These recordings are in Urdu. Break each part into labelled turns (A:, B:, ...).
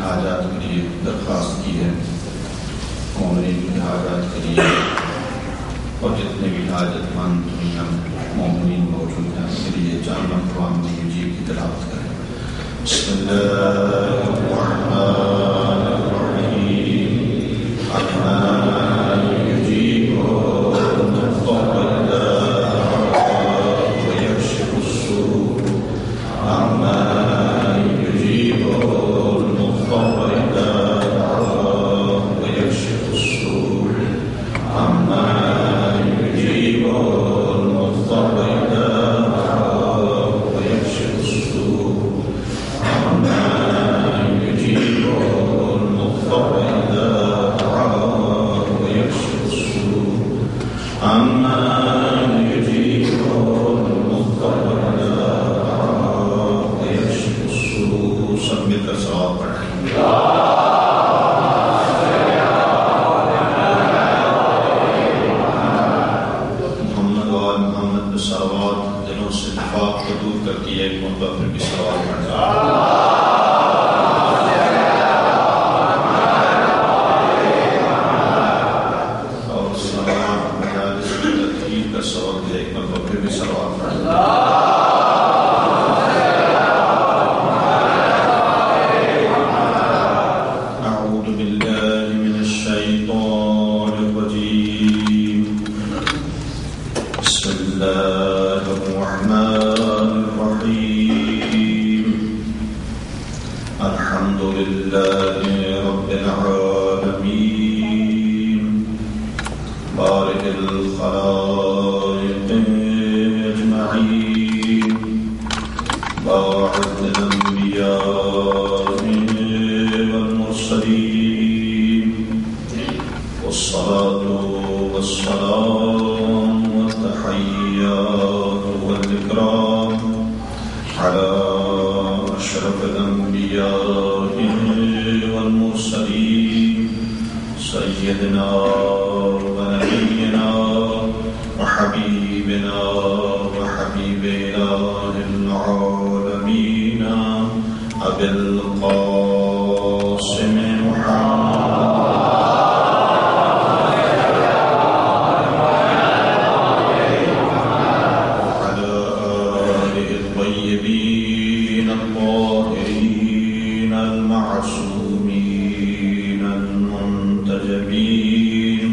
A: حاجات کے لیے درخواست کی ہے، مومنین کی حاجات کے لیے، اور جتنے بھی حاجت مند دنیا مومنین موجود ہیں ان کے لیے جامع قرآن مجید کی تلاوت کریں۔ بسم اللہ الرحمن الرحیم، الرحمن یجیب المضطر اذا دعاه ویکشف السوء، الرحمن یجیب المضطر اذا دعاه ویکشف السوء، الرحمن یجیب المضطر اذا دعاه ویکشف السوء، الرحمن یجیب المضطر اذا دعاه ویکشف السوء، الرحمن یجیب المضطر اذا دعاه ویکشف السوء۔ سب مل کر صلوات پڑھیں۔ صلوات دلوں سے نفاق کو دور کرتی ہے، ایک مرتبہ پھر بھی صلوات پڑھنا۔ اور صلوات مجالس کی تدبیر کا سبب ہے، ایک مرتبہ پھر بھی صلوات پڑھنا۔ اعوذ باللہ من الشیطان الرجیم، بسم اللہ الرحمن الرحیم، الحمد للہ رب العالمین، بارئ الخلائق اجمعین، باعث الانبیاء والمرسلین، والصلاة والسلام والتحيات والإكرام على أشرف الأنبياء والمرسلين، سيدنا ونبينا وحبيبنا وحبيب إله العالمين أبي القاسم محمد الطاهرين المعصومين المنتجبين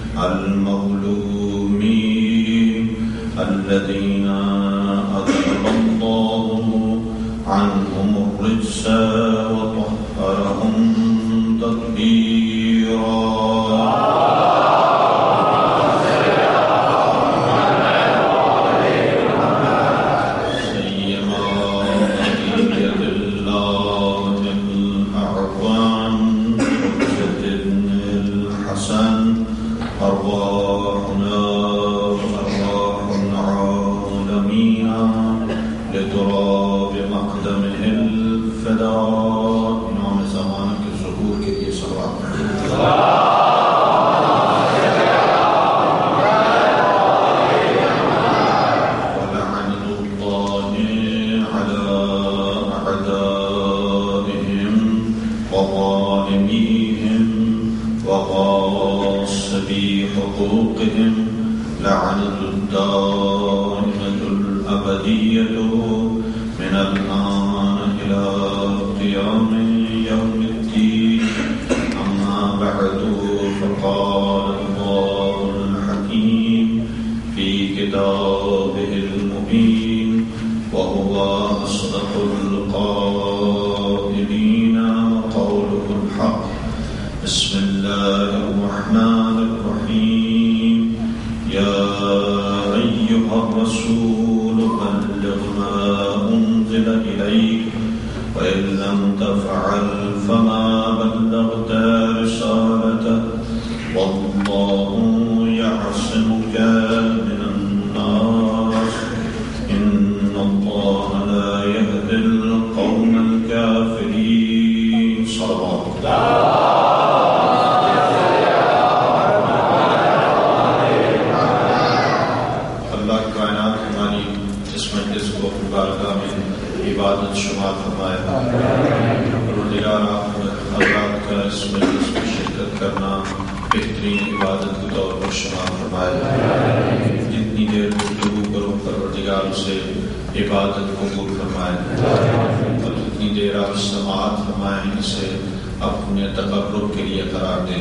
A: المظلومين الذين أذهب الله عنهم الرجس وطهرهم تطهيرا۔ أرواحنا وأرواح العالمين لتراب مقدمه الفداء، امام زمانہ کے ظہور کے لیے صلوات پڑھیں۔ ولعنة الله على أعدائهم وظالميهم وغاصبي حقوقهم، لعنة الدائمة الأبدية من الآن إلى قيام يوم الدين، أما بعد، فقال الله الحكيم في كتابه المبين، وهو أصدق القائلين وقوله الحق، بسم الله الرحمن الرحيم، يا أيها الرسول بلغ ما أنزل إليك وإن لم تفعل فما بلغت رسالته، والله يعصمك من الناس، إن الله لا يهدي القوم الكافرين۔ صلوات الله۔ عبادت شمار فرمائے۔ اس مجلس میں شرکت کرنا بہترین عبادت کے طور پر شمار فرمائے. جتنی دیر گفتگو کروں پروردگار اسے عبادت قبول فرمائے، اور جتنی دیر آپ سماعت فرمائیں اسے اپنے تقرب کے لیے قرار دیں.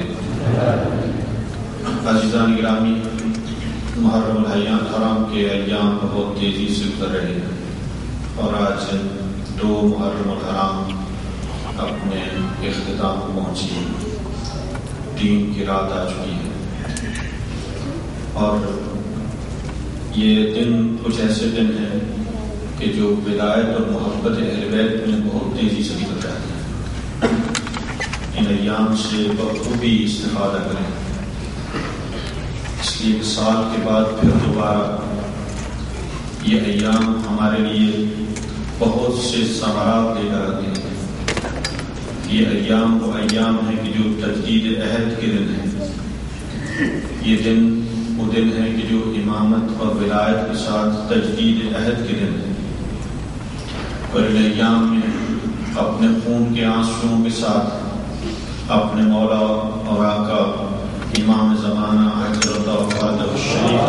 A: عزیزان گرامی، محرم الحرام کے ایام بہت تیزی سے گزر رہے ہیں، اور آج 2 محرم الحرام اپنے اختتام کو پہنچی، 3 کی رات آ چکی ہے. اور یہ دن کچھ ایسے دن ہیں کہ جو ولایت اور محبت اہل بیت میں بہت تیزی سے گزر جاتے ہیں. ان ایام سے بخوبی استفادہ کریں، اس لیے سال کے بعد پھر دوبارہ یہ ایام ہمارے لیے بہت سے ثمرات لے کر آتے ہیں. یہ ایام وہ ایام ہیں کہ جو تجدید عہد کے دن ہیں. یہ دن وہ دن ہیں کہ جو امامت اور ولایت کے ساتھ تجدید عہد کے دن ہیں. اور ان ایام میں اپنے خون کے آنسوؤں کے ساتھ اپنے مولا اور آقا امام زمانہ حضرت وفات الشریف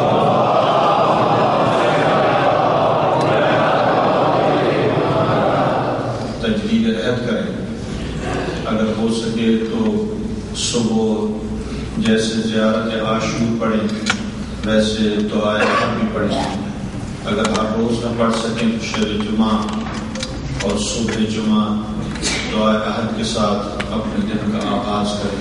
A: تجدید عہد کریں. اگر ہو سکے تو صبح جیسے زیارت عاشور پڑھیں ویسے دعائے عہد بھی پڑھیں. اگر ہر روز نہ پڑھ سکیں تو شب جمعہ اور صبح جمعہ دعائے عہد کے ساتھ اپنے دن کا آغاز کریں.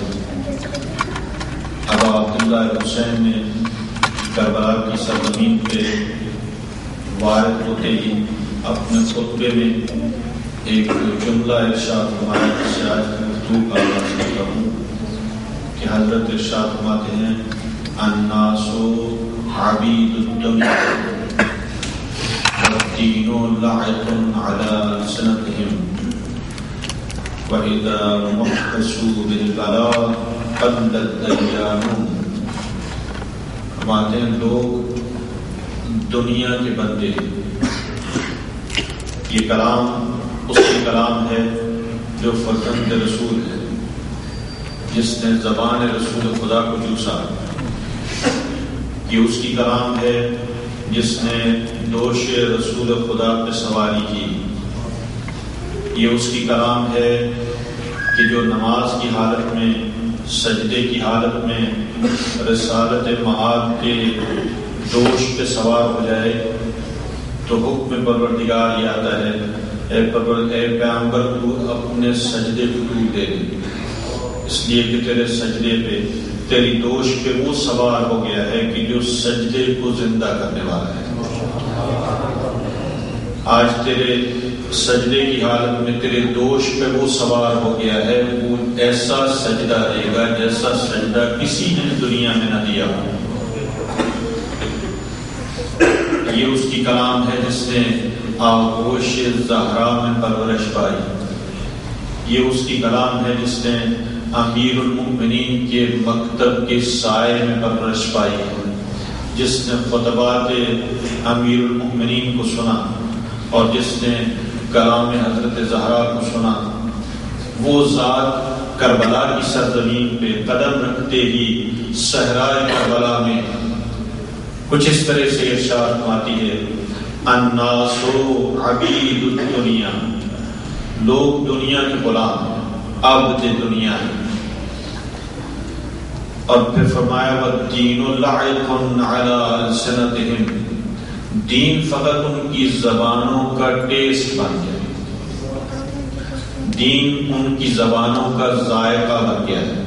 A: ابا عبداللہ حسین نے کربلا کی سرزمین پہ وارد ہوتے ہی اپنے خطبے میں ایک جملہ ارشاد فرمایا جسے آج کی گفتگو کا آغاز کرتا ہوں کہ حضرت ارشاد فرماتے ہیں الناس عبید الدنیا والدین لعب علی السنتهم وَإِذَا مُحْتَسُوا بِالْبَلَاءِ قَلَّ الدَّيَّانُونَ. فرماتے ہیں لوگ دنیا کے بندے ہیں. یہ کلام اس کی کلام ہے جو فرزند رسول ہے، جس نے زبان رسول خدا کو چوسا. یہ اس کی کلام ہے جس نے دوش رسول خدا پہ سواری کی. یہ اس کی کلام ہے کہ جو نماز کی حالت میں، سجدے کی حالت میں رسالت معاد کے دوش پہ سوار ہو جائے تو حکم پروردگار یہ آتا ہے اے پیغمبر تو اپنے سجدے کو ٹوٹ دے، اس لیے کہ تیرے سجدے پہ، تیری دوش پہ وہ سوار ہو گیا ہے کہ جو سجدے کو زندہ کرنے والا ہے. آج تیرے سجدے کی حالت میں تیرے دوش پہ وہ سوار ہو گیا ہے، وہ ایسا سجدہ دے گا جیسا سجدہ کسی نے دنیا میں نہ دیا. یہ اس کی کلام ہے جس نے آغوش زہرا میں پرورش پائی. یہ اس کی کلام ہے جس نے امیر المؤمنین کے مکتب کے سائے میں پرورش پائی ہے، جس نے خطبات امیر المؤمنین کو سنا اور جس نے کلام حضرت زہرا کو سنا. وہ ذات کربلا کی سرزمین پہ قدم رکھتے ہی صحرائے کربلا میں کچھ اس طرح سے ارشاد فرماتی ہے الناس عبید الدنیا، لوگ دنیا کے غلام ہیں، عبد دنیا ہے. اور پھر فرمایا والدین لعب علی السنتهم، دین فقط ان کی زبانوں کا ٹیسٹ بن گیا، دین ان کی زبانوں کا ذائقہ بن گیا ہے.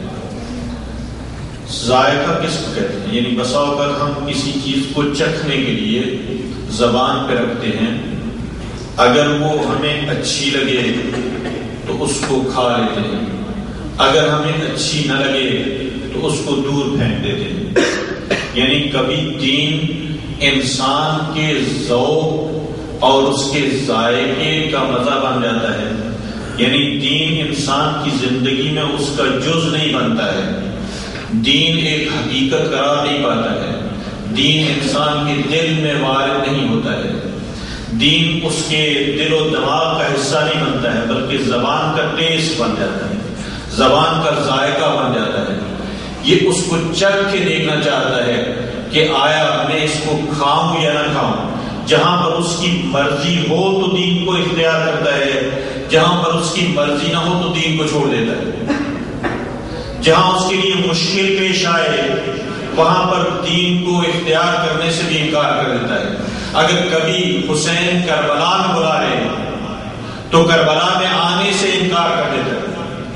A: ذائقہ کس کو کہتے ہیں؟ یعنی بسا اوقات ہم کسی چیز کو چکھنے کے لیے زبان پہ رکھتے ہیں، اگر وہ ہمیں اچھی لگے تو اس کو کھا لیتے ہیں، اگر ہمیں اچھی نہ لگے تو اس کو دور پھینک دیتے ہیں. یعنی کبھی دین انسان کے ذوق اور اس کے ذائقے کا مزہ بن جاتا ہے. یعنی دین انسان کی زندگی میں اس کا جز نہیں بنتا ہے، دین ایک حقیقت قرار نہیں پاتا ہے، دین انسان کے دل میں وارد نہیں ہوتا ہے، دین اس کے دل و دماغ کا حصہ نہیں بنتا ہے، بلکہ زبان کا ٹیسٹ بن جاتا ہے. زبان کا ذائقہ بن جاتا ہے. یہ اس کو چکھ کے دیکھنا چاہتا ہے کہ آیا میں اس کو کھاؤں یا نہ کھاؤں. جہاں پر اس کی مرضی ہو تو دین کو اختیار کرتا ہے، جہاں پر اس کی مرضی نہ ہو تو دین کو چھوڑ دیتا ہے. جہاں اس کے لیے مشکل پیش آئے وہاں پر دین کو اختیار کرنے سے بھی انکار کر دیتا ہے. اگر کبھی حسین کربلا میں بلا لے تو کربلا میں آنے سے انکار کر دیتا ہے.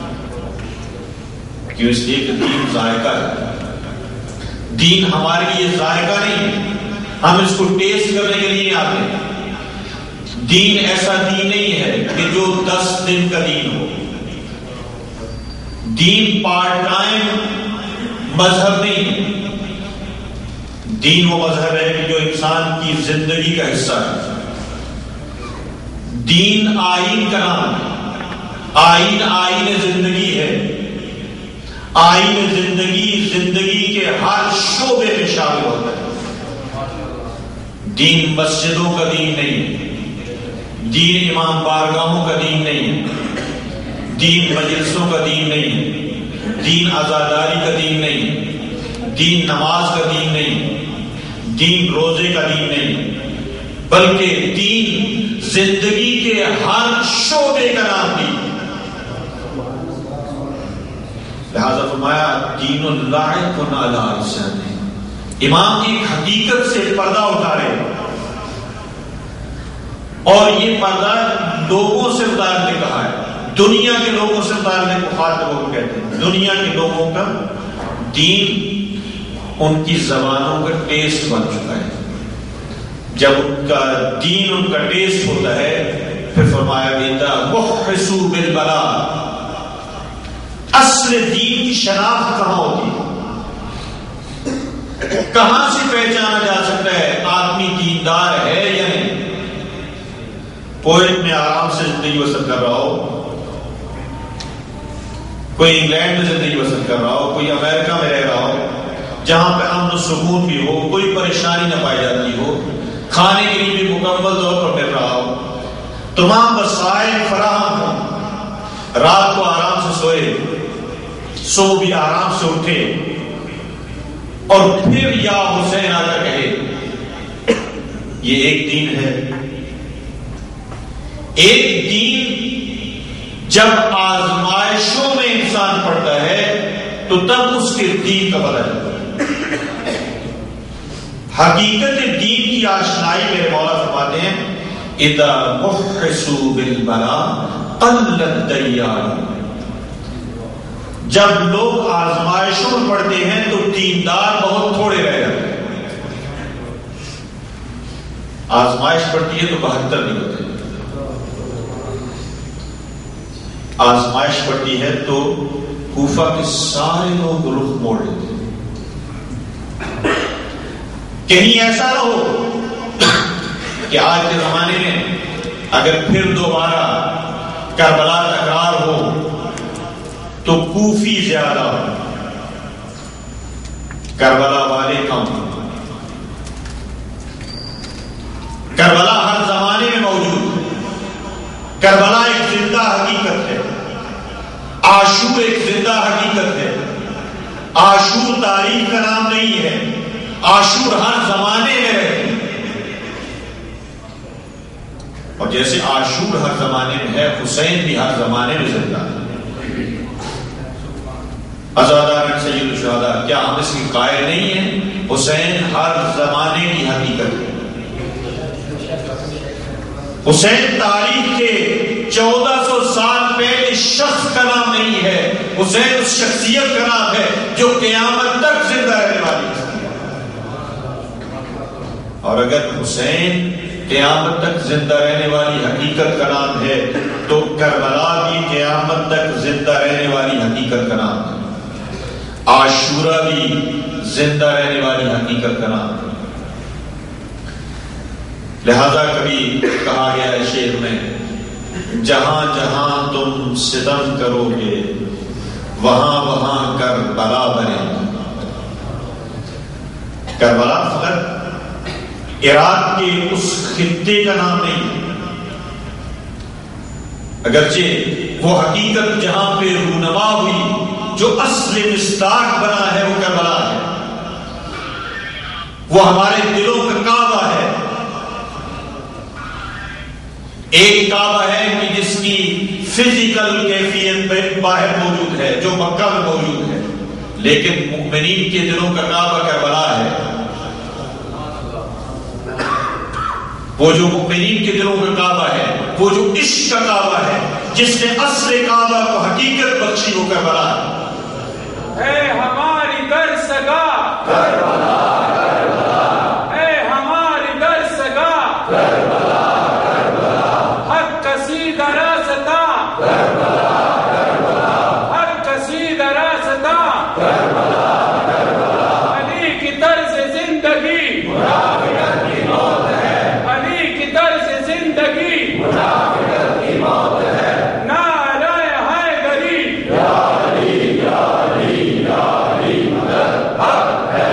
A: کیوں؟ اس لیے کہ دین ذائقہ ہے. دین ہمارے لیے ذائقہ نہیں ہے، ہم اس کو ٹیسٹ کرنے کے لیے آتے. دین ایسا دین نہیں ہے کہ جو 10 دن کا دین ہو. دین پارٹ ٹائم مذہب نہیں ہے. دین وہ مذہب ہے کہ جو انسان کی زندگی کا حصہ ہے. دین آئین کا نام ہے. آئین زندگی ہے. آئین زندگی کے ہر شعبے میں شامل ہوتا ہے. دین مسجدوں کا دین نہیں ہے. دین امام بارگاہوں کا دین نہیں ہے. دین مجلسوں کا دین نہیں ہے. دین عزاداری کا دین نہیں ہے. دین نماز کا دین نہیں ہے. دین روزے کا دین نہیں، بلکہ دین زندگی کے ہر شعبے کا نام دین. لہذا فرمایا دین اللائق علی لسان. امام کی حقیقت سے پردہ اتارے، اور یہ پردہ لوگوں سے اتارنے کہا ہے. دنیا کے لوگوں سے اتارنے کو مخاطبوں کو کہتے ہیں. دنیا کے لوگوں کا دین ان کی زبانوں کا ٹیسٹ بن چکا ہے. جب ان کا دین ان کا ٹیسٹ ہوتا ہے پھر فرمایا گیا مخصو بالبلا. اصل دین کی شناخت کہاں ہوتی ہے؟ کہاں سے پہچانا جا سکتا ہے آدمی دیندار ہے یا نہیں؟ کویت میں آرام سے زندگی بسر کر رہا ہو، کوئی انگلینڈ میں زندگی بسر کر رہا ہو، کوئی امریکہ میں رہ رہا ہو جہاں پہ امن و سکون بھی ہو، کوئی پریشانی نہ پائی جاتی ہو، کھانے کے لیے بھی مکمل طور پر مل رہا ہو، تمام وسائل فراہم ہو، رات کو آرام سے سوئے، سو بھی آرام سے اٹھے، اور پھر یا حسین آ کر کہے یہ ایک دین ہے. ایک دین جب آزمائشوں میں انسان پڑتا ہے تو تب اس کے دین کا پتہ چلتا ہے. حقیقت دین کی آشنائی میرے مولا فرماتے ہیں اذا محسوا بالبلا قل الدیان. جب لوگ آزمائشوں میں پڑتے ہیں تو دیندار بہت تھوڑے رہ جاتے ہیں. آزمائش پڑتی ہے تو 72 نہیں ہوتے. آزمائش پڑتی ہے تو کوفہ کے سارے لوگ رخ موڑ لیتے ہیں. کہیں ایسا نہ ہو کہ آج کے زمانے میں اگر پھر دوبارہ کربلا تکرار ہو تو کوفی زیادہ ہو، کربلا والے کم. کربلا ہر زمانے میں موجود ہے. کربلا ایک زندہ حقیقت ہے. عاشور ایک زندہ حقیقت ہے. عاشور تاریخ کا نام نہیں ہے. عاشور ہر زمانے میں رہتے ہیں. اور جیسے عاشور ہر زمانے میں ہے، حسین بھی ہر زمانے میں زندہ ہے. عزادار سید الشہداء، کیا ہم اس کی قائل نہیں ہیں؟ حسین ہر زمانے کی حقیقت ہے. حسین تاریخ کے 1400 سال پہلے شخص کا نام نہیں ہے. حسین اس شخصیت کا نام ہے جو قیامت تک زندہ رہنے والی ہے. اور اگر حسین قیامت تک زندہ رہنے والی حقیقت کا نام ہے تو کربلا بھی قیامت تک زندہ رہنے والی حقیقت کا نام ہے. عاشورہ بھی زندہ رہنے والی حقیقت کا نام ہے. لہذا کبھی کہا گیا ہے شعر میں، جہاں جہاں تم ستم کرو گے وہاں وہاں کربلا بنے. کربلا فقط عراق کے اس خطے کا نام نہیں، اگرچہ وہ حقیقت جہاں پہ رونما ہوئی، جو اصل مصداق بنا ہے وہ کربلا ہے، وہ ہمارے دلوں کا کعبہ ہے۔ ایک کعبہ ہے کہ جس کی فزیکل کیفیت باہر موجود ہے، جو مکہ میں موجود ہے، لیکن مومنین کے دلوں کا کعبہ کربلا ہے۔ وہ جو مومنین کے دلوں کا کعبہ ہے، وہ جو عشق کا کعبہ ہے، جس نے اصل کعبہ کو حقیقت بخشی، وہ کربلا ہے۔
B: اے ہماری درسگاہ کربلا، کربلا، اے ہماری درسگاہ کربلا، کربلا، حق کسیدہ راستہ کربلا، کربلا، حق کسیدہ راستہ کربلا، کربلا، علی کی طرز زندگی منافقت کی موت ہے، علی کی طرز زندگی منافقت کی موت ہے، نعرہ حیدری یا علی یا علی یا علی مدد حق ہے۔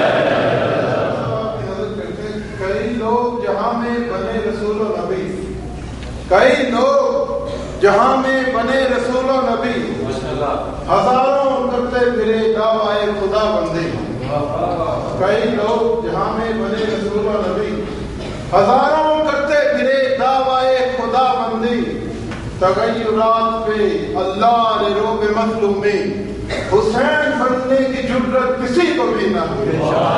C: کئی لوگ جہاں میں بنے رسول و نبی، کئی لوگ جہاں میں بنے رسول و نبی، ہزاروں کرتے پھرے دعوائے خدا بندی۔ کئی لوگ جہاں میں بنے رسول و نبی، ہزاروں کرتے پھرے دعوائے خدا بندی۔ تغیرات پہ اللہ نے روب مظلومی، حسین بننے کی جرت کسی کو بھی نہ ہوئی۔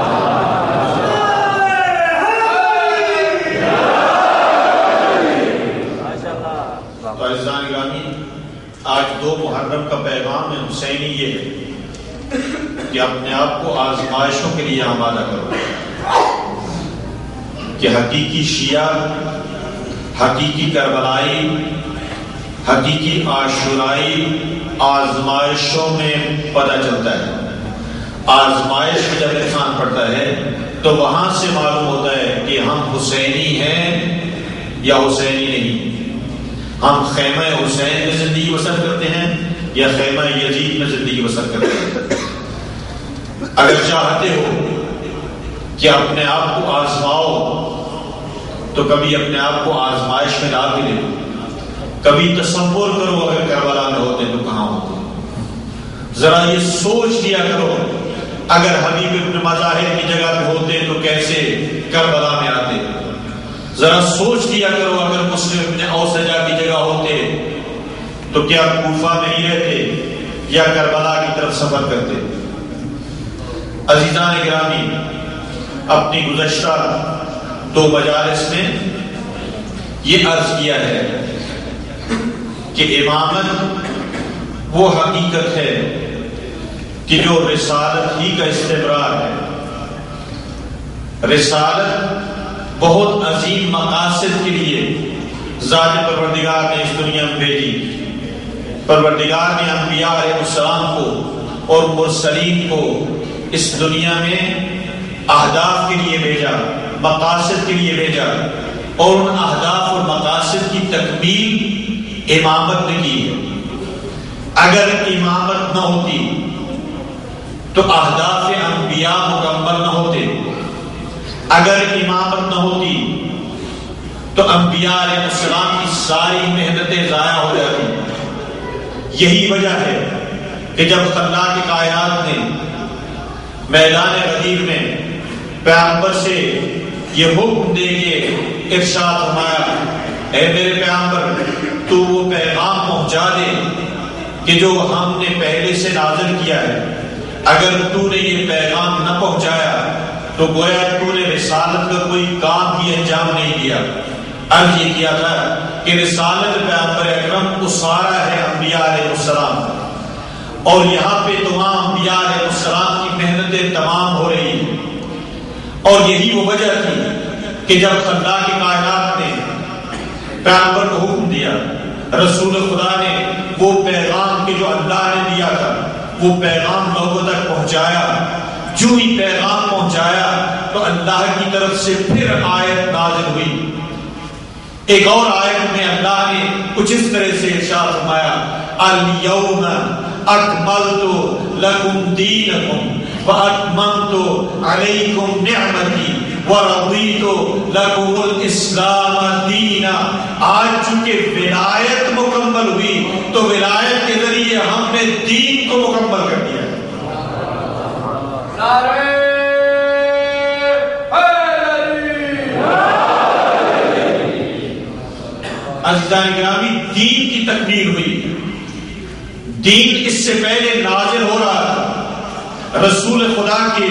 A: عزیزان گرامی، آج 2 محرم کا پیغام حسینی یہ ہے کہ اپنے آپ کو آزمائشوں کے لیے آمادہ کرو، کہ حقیقی شیعہ، حقیقی کربلائی، حقیقی عاشورائی آزمائشوں میں پتہ چلتا ہے۔ آزمائش میں جب انسان پڑتا ہے تو وہاں سے معلوم ہوتا ہے کہ ہم حسینی ہیں یا حسینی نہیں، ہم خیمہ حسین میں زندگی بسر کرتے ہیں یا خیمہ یزید میں زندگی بسر کرتے ہیں۔ اگر چاہتے ہو کہ اپنے آپ کو آزماؤ تو کبھی اپنے آپ کو آزمائش میں ڈال کے دو، کبھی تصور کرو اگر کربلا میں ہوتے تو کہاں ہوتے، ذرا یہ سوچ لیا کرو اگر حبیب ابن مظاہر کی جگہ پہ ہوتے تو کیسے کربلا میں آتے، ذرا سوچ لیا کرو اگر مسلم ابن اوسجہ کی جگہ ہوتے تو کیا کوفہ میں ہی رہتے یا کربلا کی طرف سفر کرتے۔ عزیزان گرامی، اپنی گزشتہ 2 مجالس میں یہ عرض کیا ہے کہ امامت وہ حقیقت ہے کہ جو رسالت ہی کا استمرار ہے۔ رسالت بہت عظیم مقاصد کے لیے ذات پروردگار نے اس دنیا میں بھیجی۔ پروردگار نے انبیاء علیہ السلام کو اور مرسلین کو اس دنیا میں اہداف کے لیے بھیجا، مقاصد کے لیے بھیجا، اور ان اہداف اور مقاصد کی تکمیل امامت نے کی ہے۔ اگر امامت نہ ہوتی تو اہداف انبیاء مکمل نہ ہوتے، اگر امامت نہ ہوتی تو انبیاء علیہ السلام کی ساری محنتیں ضائع ہو جاتی۔ یہی وجہ ہے کہ جب خلاق کائنات نے میدان غدیر میں پیغمبر سے یہ حکم دے کے ارشاد فرمایا، اے میرے پیغمبر تو وہ پیغام پہنچا دے کہ جو ہم نے پہلے سے نازل کیا ہے، اگر تو نے یہ پیغام نہ پہنچایا تو گویا تو نے رسالت کا کوئی کام بھی انجام نہیں دیا۔ عرض یہ کیا تھا کہ رسالت پیغمبر اکرم اسارہ ہے انبیاء علیہ السلام، اور یہاں پہ تمام انبیاء علیہ السلام کی محنتیں تمام ہو رہی ہیں، اور یہی وہ وجہ تھی کہ جب خلاق کائنات نے پیغمبر کو حکم دیا، رسول خدا نے وہ پیغام کہ جو اللہ نے دیا تھا وہ پیغام لوگوں تک پہنچایا۔ جو ہی پیغام پہنچایا تو اللہ کی طرف سے پھر آیت نازل ہوئی۔ ایک اور آیت میں اللہ نے کچھ اس طرح سے ارشاد فرمایا، الیوم اکملت لکم دینکم واتممت علیکم نعمتی وَرَضِيتُ لَكُمُ الْإِسْلَامَ دِينًا. آج چونکہ ولایت مکمل ہوئی تو ولایت کے ذریعے ہم نے دین کو مکمل کر دیا. عزیزان گرامی، دین کی تکمیل ہوئی. دین اس سے پہلے نازل ہو رہا تھا. رسول خدا کے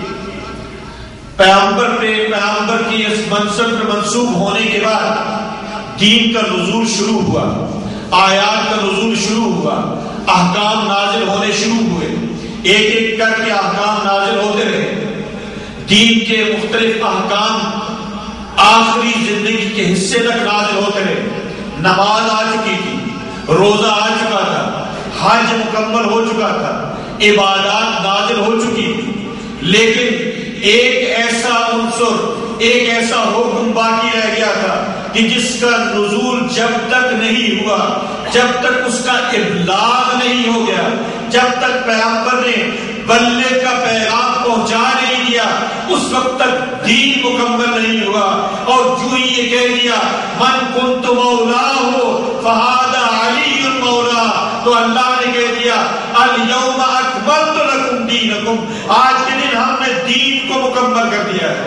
A: پیغمبر کی اس منصب پر منسوب ہونے کے بعد دین کا نزول شروع ہوا، آیات کا نزول شروع ہوا، احکام نازل ہونے شروع ہوئے. ایک ایک کر کے احکام نازل ہوتے رہے. دین کے مختلف احکام آخری زندگی کے حصے تک نازل ہوتے رہے. نماز آ چکی تھی، روزہ آ چکا تھا، حج مکمل ہو چکا تھا، عبادات نازل ہو چکی تھی. لیکن ایک ایسا عنصر، ایک ایسا حکم باقی رہ گیا تھا کہ جس کا نزول جب تک نہیں ہوا، جب تک اس کا ابلاغ نہیں ہو گیا، جب تک پیغمبر نے بلغ کا پیغام پہنچا نہیں دیا، اس وقت تک دین مکمل نہیں ہوا. اور جو یہ کہہ دیا من کنت مولاہ فہذا علی مولا، تو اللہ نے کہہ دیا الیوم اکملت لکم دینکم، آج کے دن ہم نے دین کو مکمل کر دیا ہے.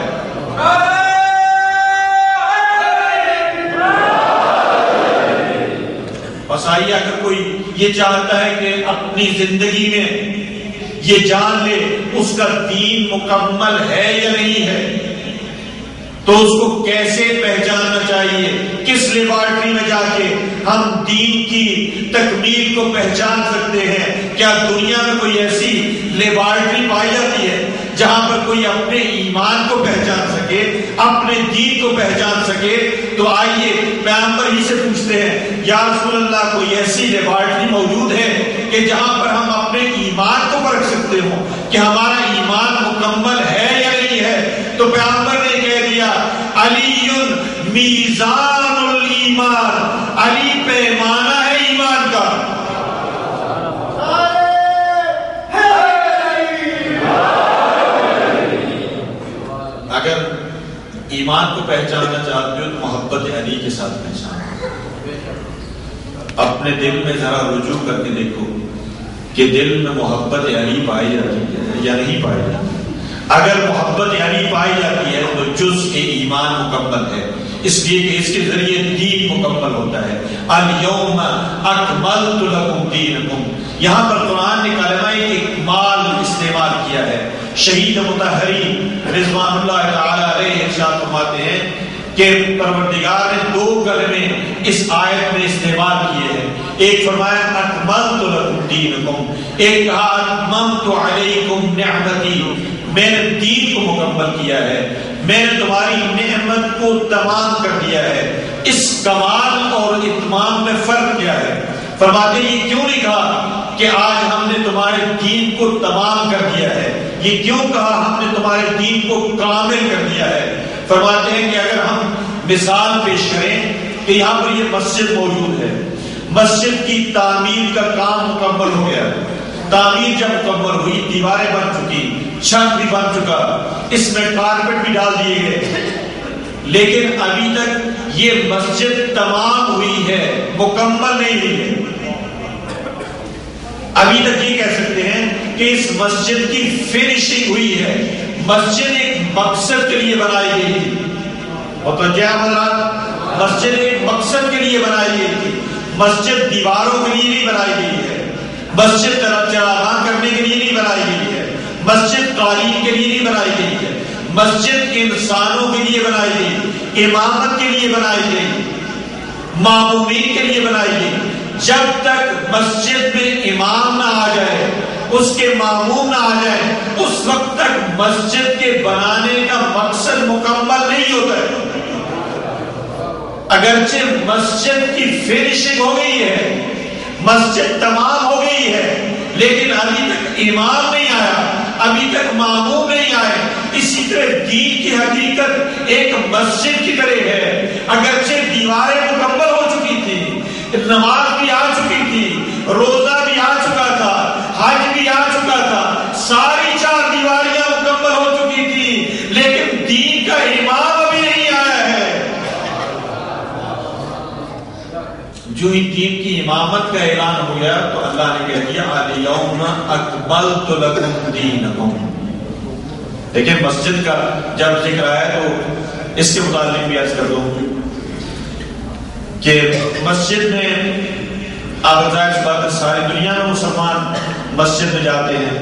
A: بس آئیے، اگر کوئی یہ چاہتا ہے کہ اپنی زندگی میں یہ جان لے اس کا دین مکمل ہے یا نہیں ہے، تو اس کو کیسے پہچاننا چاہیے؟ کس لیبارٹری میں جا کے ہم دین کی تکمیل کو پہچان سکتے ہیں؟ کیا دنیا میں کوئی ایسی لیبارٹری پائی جاتی ہے جہاں پر کوئی اپنے ایمان کو پہچان سکے، اپنے دین کو پہچان سکے؟ تو آئیے پیغمبر ہی سے پوچھتے ہیں، یا رسول اللہ کوئی ایسی لیبارٹری موجود ہے کہ جہاں پر ہم اپنے ایمان کو پرکھ سکتے ہوں کہ ہمارا ایمان مکمل ہے یا نہیں ہے؟ تو پیغمبر نے کہہ دیا علی میزان الایمان، علی پیمانہ ہے ایمان کا. اگر ایمان کو پہچاننا چاہتے ہو تو محبت علی کے ساتھ پہچانو. اپنے دل میں ذرا رجوع کر کے دیکھو کہ دل میں محبت علی پائی جاتی ہے یا نہیں پائی جاتی. اگر محبت علی پائی جاتی ہے تو جزء ایمان مکمل ہے، اس لیے کہ اس کے ذریعے دین مکمل ہوتا ہے. الیوم اکملت لکم دینکم، یہاں پر قرآن نے کلمہ اکمال استعمال کیا ہے. شہید مطہری رضوان اللہ تعالی علیہ ارشاد فرماتے ہیں کہ پروردگار نے دو کلمے اس آیت میں استعمال کیے ہیں. ایک فرمایا اکملت لکم دینکم، ایک کہا اتممت علیکم نعمتی، میں نے دین کو مکمل کیا ہے، میں نے تمہاری نعمت کو تمام کر دیا ہے. اس کمال اور اتمام میں فرق کیا ہے؟ فرماتے ہیں یہ کیوں نہیں کہا کہ آج ہم نے تمہارے دین کو تمام کر دیا ہے، یہ کیوں کہا ہم نے تمہارے دین کو کامل کر دیا ہے؟ فرماتے ہیں کہ اگر ہم مثال پیش کریں کہ یہاں پر یہ مسجد موجود ہے، مسجد کی تعمیر کا کام مکمل ہو گیا. تعمیر جب مکمل ہوئی، دیواریں بن چکی، چھت بھی بن چکا، اس میں کارپیٹ بھی ڈال دیے گئے، لیکن ابھی تک یہ مسجد تمام ہوئی ہے، مکمل نہیں ہوئی ہے. ابھی تک یہ کہہ سکتے ہیں کہ اس مسجد کی فنشنگ ہوئی ہے. مسجد ایک مقصد کے لیے بنائی گئی تھی، مسجد ایک مقصد کے لیے بنائی گئی تھی. مسجد دیواروں کے لیے نہیں بنائی گئی ہے، مسجد چراغاں کرنے کے لیے نہیں بنائی گئی ہے، مسجد قالین کے لیے نہیں بنائی گئی ہے، مسجد انسانوں کے لیے بنائی گئی، امامت کے لیے بنائی گئی، مامومین کے لیے بنائی گئی. جب تک مسجد میں امام نہ آ جائے، اس کے ماموم نہ آ جائے، اس وقت تک مسجد کے بنانے کا مقصد مکمل نہیں ہوتا ہے. اگرچہ مسجد کی فنشنگ ہو گئی ہے، مسجد تمام ہو گئی ہے، لیکن ابھی تک امام نہیں آیا، ابھی تک ماموم نہیں آئے. اسی طرح دین کی حقیقت ایک مسجد کی طرح ہے. اگرچہ دیواریں مکمل ہو چکی تھی، نماز بھی آ چکی تھی، روزہ بھی آ چکا تھا، حج بھی آ چکا تھا، ساری چار دیواریاں مکمل ہو چکی تھی، لیکن دین کا جو ہی دین کی امامت کا اعلان ہو گیا تو اللہ نے کہہ دیا الیوم اکملت لکم دینکم. دیکھیں مسجد کا جب ذکر آیا تو اس کے متعلق بھی عرض کر دوں کہ مسجد میں آپ ظاہر بات ہے ساری دنیا میں مسلمان مسجد میں جاتے ہیں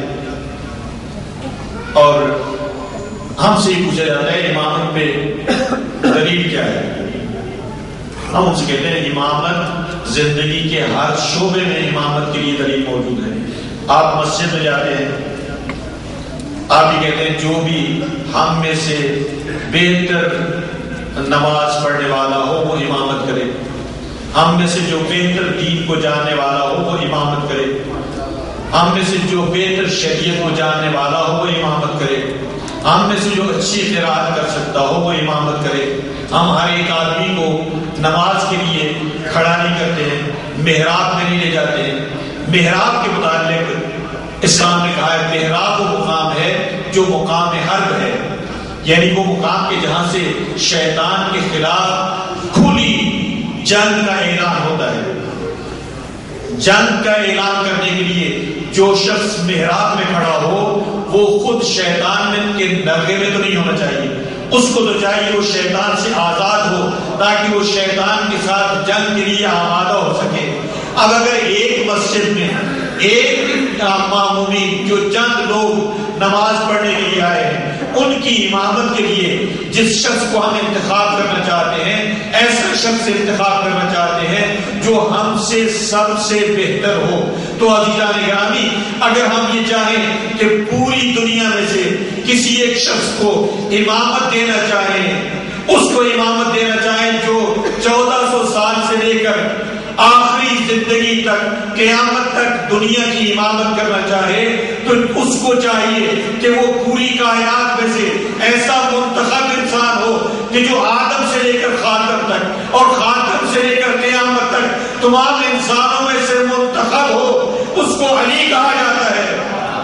A: اور ہم سے ہی پوچھا جاتا ہے امامت پہ دلیل کیا ہے. ہم ان سے کہتے ہیں امامت زندگی کے ہر شعبے میں امامت کے لیے دلیل موجود ہے. آپ مسجد میں جاتے ہیں, آپ یہ کہتے ہیں جو بھی ہم میں سے بہتر نماز پڑھنے والا ہو وہ امامت کرے, ہم میں سے جو بہتر دین کو جاننے والا ہو وہ امامت کرے, ہم میں سے جو بہتر شریعت کو جاننے والا ہو وہ امامت کرے, ہم میں سے جو اچھی قرات کر سکتا ہو وہ امامت کرے. ہم ہر ایک آدمی کو نماز کے لیے کھڑا نہیں کرتے ہیں, محراب میں نہیں لے جاتے ہیں. محراب کے متعلق اسلام نے کہا ہے محراب وہ مقام ہے جو مقام حرب ہے, یعنی وہ مقام کے جہاں سے شیطان کے خلاف کھلی جنگ کا اعلان ہوتا ہے. جنگ کا اعلان کرنے کے لیے جو شخص محراب میں کھڑا ہو وہ خود شیطان کے نرغے میں تو نہیں ہونا چاہیے, اس کو تو چاہیے وہ شیطان سے آزاد ہو تاکہ وہ شیطان کے ساتھ جنگ کے لیے آمادہ ہو سکے. اب اگر ایک مسجد میں ایک معمومین جو چند لوگ نماز پڑھنے کے لیے آئے ہیں ان کی امامت کے لیے جس شخص کو ہم انتخاب کرنا چاہتے ہیں ایسا شخص انتخاب کرنا چاہتے ہیں جو ہم سے سب سے بہتر ہو, تو عزیزان گرامی اگر ہم یہ چاہیں کہ پوری دنیا میں سے کسی ایک شخص کو امامت دینا چاہیں, اس کو امامت دینا چاہیں جو 1400 سال سے لے کر آخری زندگی تک قیامت تک دنیا کی امامت کرنا چاہے تو اس کو چاہیے کہ وہ پوری کائنات میں سے ایسا منتخب انسان ہو کہ جو آدم سے لے کر خاتم تک اور خاتم سے لے کر قیامت تک تمام انسانوں میں سے منتخب ہو, اس کو علی کہا جاتا ہے.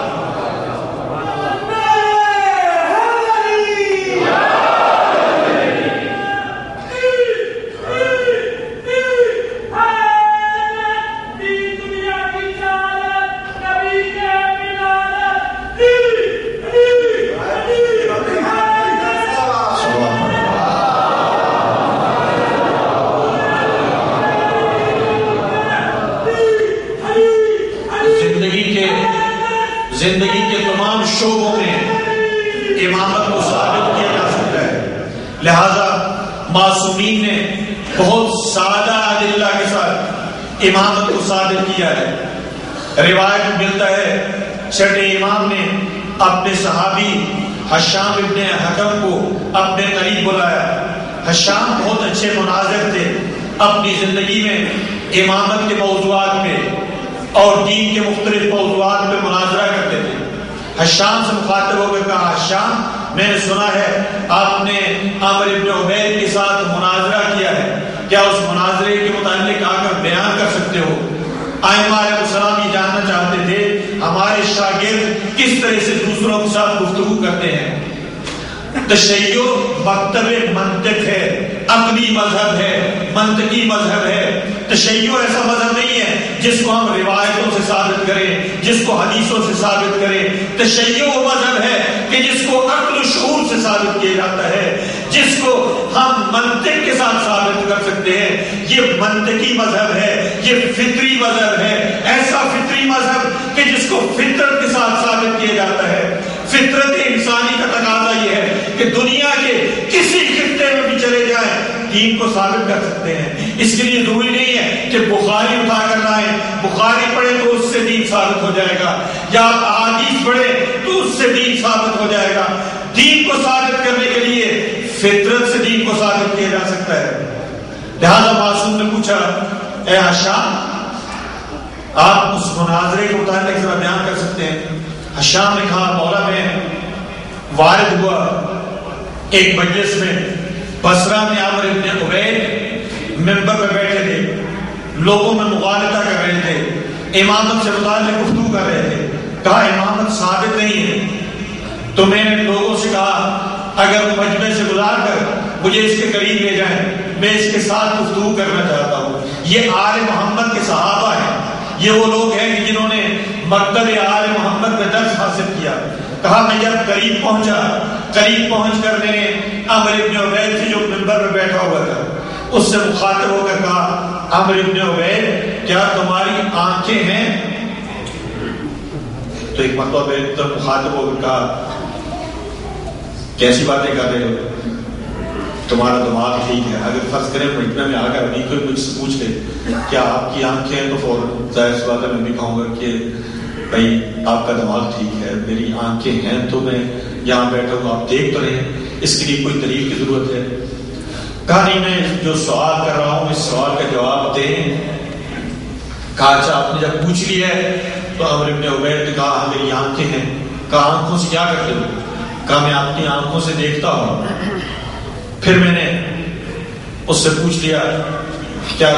A: زندگی کے تمام شعبوں میں امامت کو ثابت کیا جا سکتا ہے, لہذا معصومین نے بہت سادہ ادلہ کے ساتھ امامت کو ثابت کیا ہے. روایت ملتا ہے چھٹے امام نے اپنے صحابی حشام ابن حکم کو اپنے قریب بلایا. حشام بہت اچھے مناظر تھے, اپنی زندگی میں امامت کے موضوعات پہ اور دین کے مختلف موضوعات پہ مناظرہ کرتے تھے. حشام سے مخاطب ہو کر کہا حشام میں نے سنا ہے آپ نے عامر ابن عبید کے ساتھ مناظرہ کیا ہے, کیا اس مناظرے کے متعلق آ کر بیان کر سکتے ہو؟ ائمہ علیہ السلام یہ جاننا چاہتے تھے ہمارے شاگرد کس طرح سے دوسروں کے ساتھ گفتگو کرتے ہیں. تشیع مکتب منطق ہے, عقلی مذہب ہے, منطقی مذہب ہے. تشیع ایسا مذہب نہیں ہے جس کو ہم روایتوں سے ثابت کریں, جس کو حدیثوں سے ثابت کریں. تشیع وہ مذہب ہے کہ جس کو عقل و شعور سے ثابت کیا جاتا ہے, جس کو ہم منطق کے ساتھ ثابت کر سکتے ہیں. یہ منطقی مذہب ہے, یہ فطری مذہب ہے, ایسا فطری مذہب کہ جس کو فطرت کے ساتھ ثابت کیا جاتا ہے. فطرت انسانی کا تقاضا یہ ہے کہ دنیا کے کسی خطے میں بھی چلے جائیں دین کو ثابت کر سکتے ہیں. اس کے لیے ضروری نہیں ہے کہ بخاری اٹھا کر لائیں, بخاری پڑھیں تو اس سے دین ثابت ہو جائے گا, یا آپ احادیث پڑھیں تو اس سے دین ثابت ہو جائے گا. دین کو ثابت کرنے کے لیے فطرت سے دین کو ثابت کیا جا سکتا ہے. لہذا معصوم نے پوچھا اے حشام آپ اس مناظرے کو متعلق ذرا بیان کر سکتے ہیں؟ حشام نے کہا مولا میں وارد ہوا ایک مجلس میں بصرہ میں عامر ابن عبید منبر پہ بیٹھے تھے, لوگوں میں مغالطہ کر رہے تھے, امامت سے متعلق گفتگو کر رہے تھے. کہا امامت ثابت نہیں ہے. تو میں نے لوگوں سے کہا اگر مجمع سے گزار کر مجھے اس کے قریب لے جائیں, میں اس کے ساتھ گفتگو کرنا چاہتا ہوں. یہ آل محمد کے صحابہ ہیں، یہ وہ لوگ ہیں کہ جنہوں نے مکتب آل محمد میں درس حاصل کیا. کہا میں جب قریب پہنچا، قریب پہنچ کر میں نے عمر ابن عبید سے جو منبر میں بیٹھا ہوا تھا اس سے مخاطب ہو کر کہا عمر ابن عبید کیا تمہاری آنکھیں ہیں؟ تو ایک مرتبہ تو مخاطب ہو کر کہا کیسی باتیں کر رہے ہو، تمہارا دماغ ٹھیک ہے؟ اگر فرض کریں مجمع میں آ کر ابھی کوئی مجھ سے پوچھ لے کیا آپ کی آنکھیں ہیں تو فوراً ظاہر سی بات ہے میں بھی کہوں گا کہ بھائی آپ کا دماغ ٹھیک ہے، میری آنکھیں ہیں تو میں یہاں بیٹھا ہوں، آپ دیکھ تو رہے ہیں، اس کے لیے کوئی دلیل کی ضرورت ہے؟ کہا نہیں میں جو سوال کر رہا ہوں اس سوال کا جواب دیں. کہا اچھا آپ نے جب پوچھ لیا ہے تو عمر ابن عبید نے کہا میری آنکھیں ہیں. کہا آنکھوں سے کیا کرتے ہو؟ کہا میں اپنی آنکھوں سے دیکھتا ہوں. پھر میں نے اس سے پوچھ لیا کیا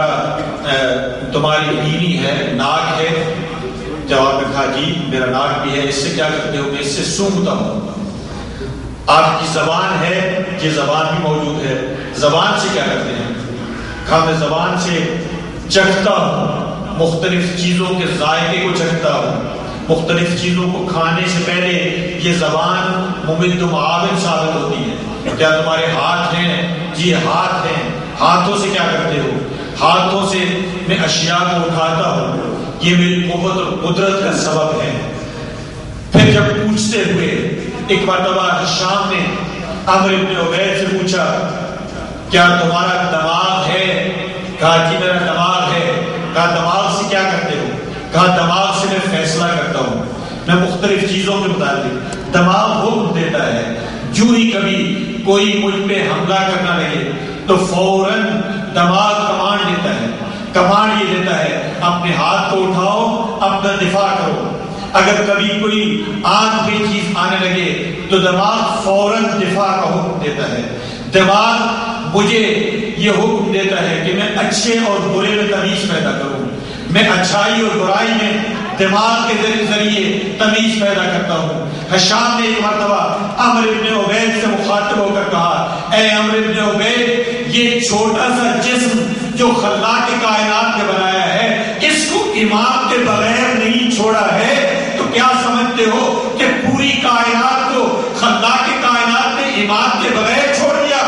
A: تمہاری بینی ہے، ناک ہے؟ جواب میں کہا جی میرا ناک بھی ہے. اس سے کیا کرتے ہو؟ میں اس سے سونگھتا ہوں. آپ کی زبان ہے، یہ زبان بھی موجود ہے، زبان سے کیا کرتے ہیں؟ کہا میں زبان سے چکھتا ہوں، مختلف چیزوں کے ذائقے کو چکھتا ہوں، مختلف چیزوں کو کھانے سے پہلے یہ زبان ممد و معاون ثابت ہوتی ہے. کیا تمہارے ہاتھ ہیں؟ جی ہاتھ ہیں. ہاتھوں سے کیا کرتے ہو؟ ہاتھوں سے میں اشیاء کو اٹھاتا ہوں، یہ میری قوت اور قدرت کا سبب ہے. پھر جب پوچھتے ہوئے ایک مرتبہ شام نے عمر ابن عبید سے پوچھا کیا تمہارا دماغ ہے؟ کہا جی میرا دماغ ہے. کہا دماغ سے کیا کرتے ہو؟ کہا دماغ سے میں فیصلہ کرتا ہوں، میں مختلف چیزوں کے متعلق. دماغ حکم دیتا ہے، جو ہی کبھی کوئی مجھ پہ حملہ کرنا لگے تو فوراً دماغ کمانڈ دیتا ہے. کمانڈ یہ دیتا ہے اپنے ہاتھ کو اٹھاؤ، اپنا دفاع کرو. اگر کبھی کوئی آنکھ پہ چیز آنے لگے تو دماغ فوراً دفاع کا حکم دیتا ہے. دماغ مجھے یہ حکم دیتا ہے کہ میں اچھے اور برے میں تمیز پیدا کروں. میں اچھائی اور برائی میں دماغ کے ذریعے تمیز پیدا کرتا ہوں. حشام نے ایک مرتبہ عمر ابن عبید سے مخاطب ہو کر کہا اے عمر ابن عبید یہ چھوٹا سا جسم جو خلاق کائنات نے بنایا ہے اس کو امام کے بغیر نہیں چھوڑا ہے تو کیا سمجھتے ہو کہ پوری کائنات کو خلاق کائنات نے امام کے بغیر چھوڑ دیا؟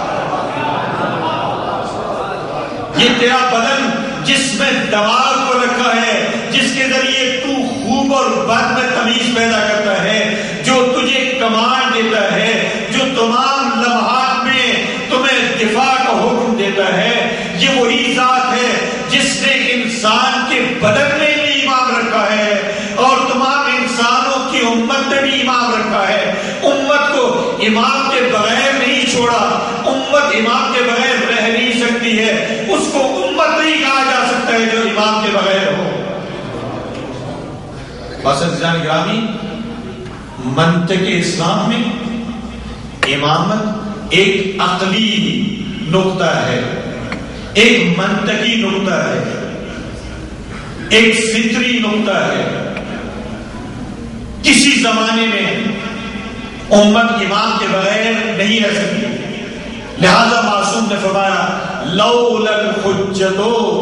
A: یہ تیرا بدن جس میں دماغ کو رکھا ہے، جس کے ذریعے تو خوب اور بد میں تمیز پیدا کرتا ہے، جو تجھے کمانڈ دیتا ہے، جو تمام لمحات میں تمہیں دفاع کا حکم دیتا ہے، یہ وہی ذات ہے جس نے انسان کے بدن میں بھی امام رکھا ہے اور تمام انسانوں کی امت میں بھی امام رکھا ہے. امت کو امام کے بغیر نہیں چھوڑا. امت امام کے بغیر رہ نہیں سکتی ہے. اس کو امت نہیں کہا جا سکتا ہے جو امام کے بغیر ہو. عزیزان گرامی، منطق اسلام میں امامت ایک عقلی نقطہ ہے، ایک منطقی نقطہ ہے، ایک فطری نقطہ ہے. کسی زمانے میں امت امام کے بغیر نہیں رہ سکتی. لہذا معصوم نے فرمایا لولا الحجۃ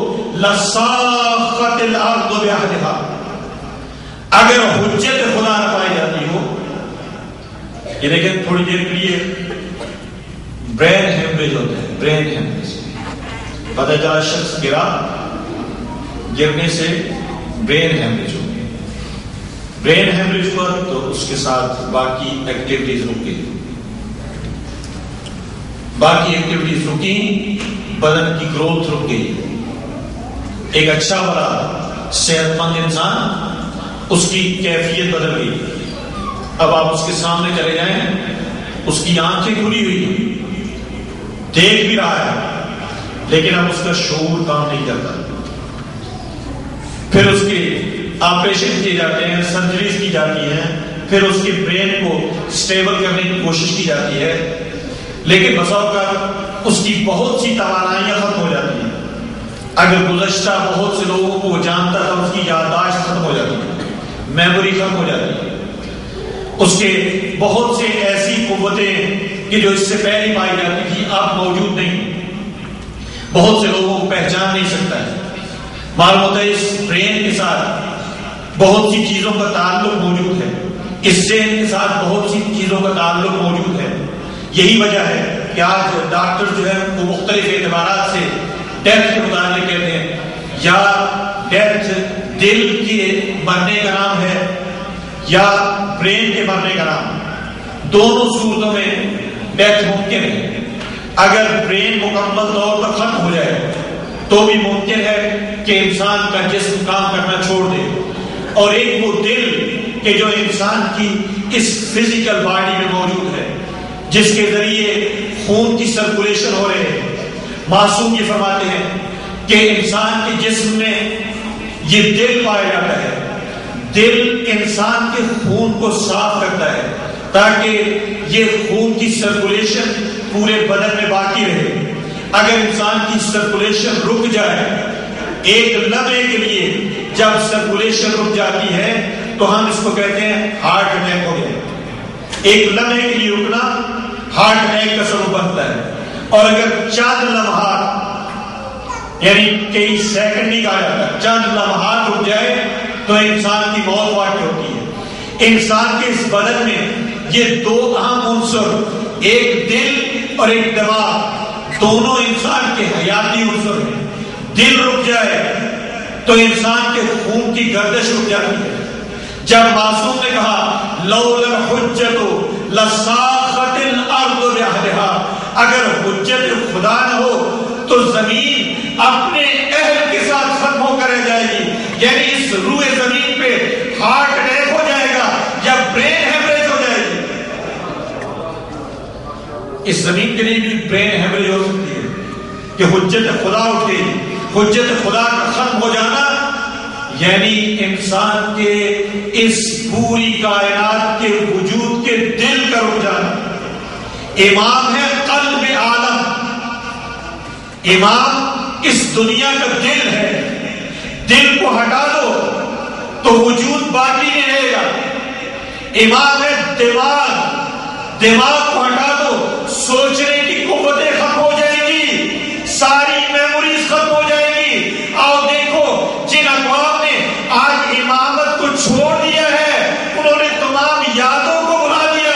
A: لصاخت الارض باهلها. اگر حجت خدا نہ پائی جاتی ہو، یہ دیکھیں تھوڑی دیر کے لیے برین ہیمریج ہوتا ہے. برین ہیمریج پتہ چلا شخص گرنے سے برین ہیمریج ہو گئی. برین ہیمریج ہوا تو اس کے ساتھ باقی ایکٹیویٹیز رک گئی. باقی ایکٹیویٹیز رکی، بدن کی گروتھ رک گئی. ایک اچھا والا صحت مند انسان اس کی کیفیت بدل گئی. اب آپ اس کے سامنے چلے جائیں، اس کی آنکھیں کھلی ہوئی، دیکھ بھی رہا ہے لیکن اب اس کا شعور کام نہیں کرتا. پھر اس کے آپریشن کیے جاتے ہیں، سرجریز کی جاتی ہیں، پھر اس کے برین کو سٹیبل کرنے کی کوشش کی جاتی ہے، لیکن بسا اوقات اس کی بہت سی توانائیاں ختم ہو جاتی ہیں. اگر گزشتہ بہت سے لوگوں کو وہ جانتا تھا اس کی یادداشت ختم ہو جاتی ہے، میموری ختم ہو جاتی ہے. اس کے بہت سے ایسی قوتیں کہ جو اس سے پہلے پائی جاتی تھی اب موجود نہیں. بہت سے لوگوں کو پہچان نہیں سکتا ہے. معلوم ہوتا ہے اس برین کے ساتھ بہت سی چیزوں کا تعلق موجود ہے, اس ذہن کے ساتھ بہت سی چیزوں کا تعلق موجود ہے. یہی وجہ ہے کہ آج ڈاکٹر جو ہے وہ مختلف اعتبارات سے ڈیتھ کے متعلق کہتے ہیں یا ڈیتھ دل کے مرنے کا نام ہے یا برین کے مرنے کا نام. دونوں صورتوں میں ڈیتھ ممکن ہے. اگر برین مکمل طور پر ختم ہو جائے تو بھی ممکن ہے کہ انسان کا جسم کام کرنا چھوڑ دے, اور ایک وہ دل کہ جو انسان کی اس فزیکل باڈی میں موجود ہے جس کے ذریعے خون کی سرکولیشن ہو رہے ہیں. معصوم یہ فرماتے ہیں کہ انسان کے جسم میں یہ دل پایا جاتا ہے. دل انسان کے خون کو صاف کرتا ہے تاکہ یہ خون کی سرکولیشن پورے بدن میں باقی رہے. اگر انسان کی سرکولیشن رک جائے ایک لمحے کے لیے, جب سرکولیشن رک جاتی ہے تو ہم اس کو کہتے ہیں ہارٹ اٹیک ہو گیا. ایک لمحے کے لیے رکنا ہارٹ اٹیک کا سبب بنتا ہے. اور اگر چند لمحات یعنی کئی سیکنڈ نہیں کہا جاتا, چند لمحات رک جائے تو انسان کی موت واقع ہوتی ہے. انسان کے اس بدن میں یہ دو اہم عنصر ایک دل اور ایک دماغ دونوں انسان کے حیاتی عنصر ہیں. دل رک جائے تو انسان کے خون کی گردش رک جاتی ہے. جب معصوم نے کہا لولا الحجت لساخت الارض باہلها, اگر حجت خدا نہ ہو تو زمین اپنے اہل کے ساتھ ختم ہو کر رہ جائے گی. یعنی اس روئے زمین پہ ہارٹ اٹیک ہو جائے گا یا برین ہیمریج ہو جائے گی. اس زمین کے لیے بھی برین ہیمریج ہو سکتی ہے کہ حجت خدا اٹھے گی. حجت خدا کا ختم ہو جانا یعنی انسان کے اس پوری کائنات کے وجود کے دل کا رک جانا. امام ہے قلب عالم, امام اس دنیا کا دل ہے. دل کو ہٹا دو تو وجود باقی نہیں رہے گا. امام ہے دماغ, دماغ کو ہٹا دو سوچنے کی قوتیں ختم ہو جائیں گی, ساری میموریز ختم ہو جائیں گی. اور دیکھو جن اقوام نے آج امامت کو چھوڑ دیا ہے انہوں نے تمام یادوں کو بلا دیا.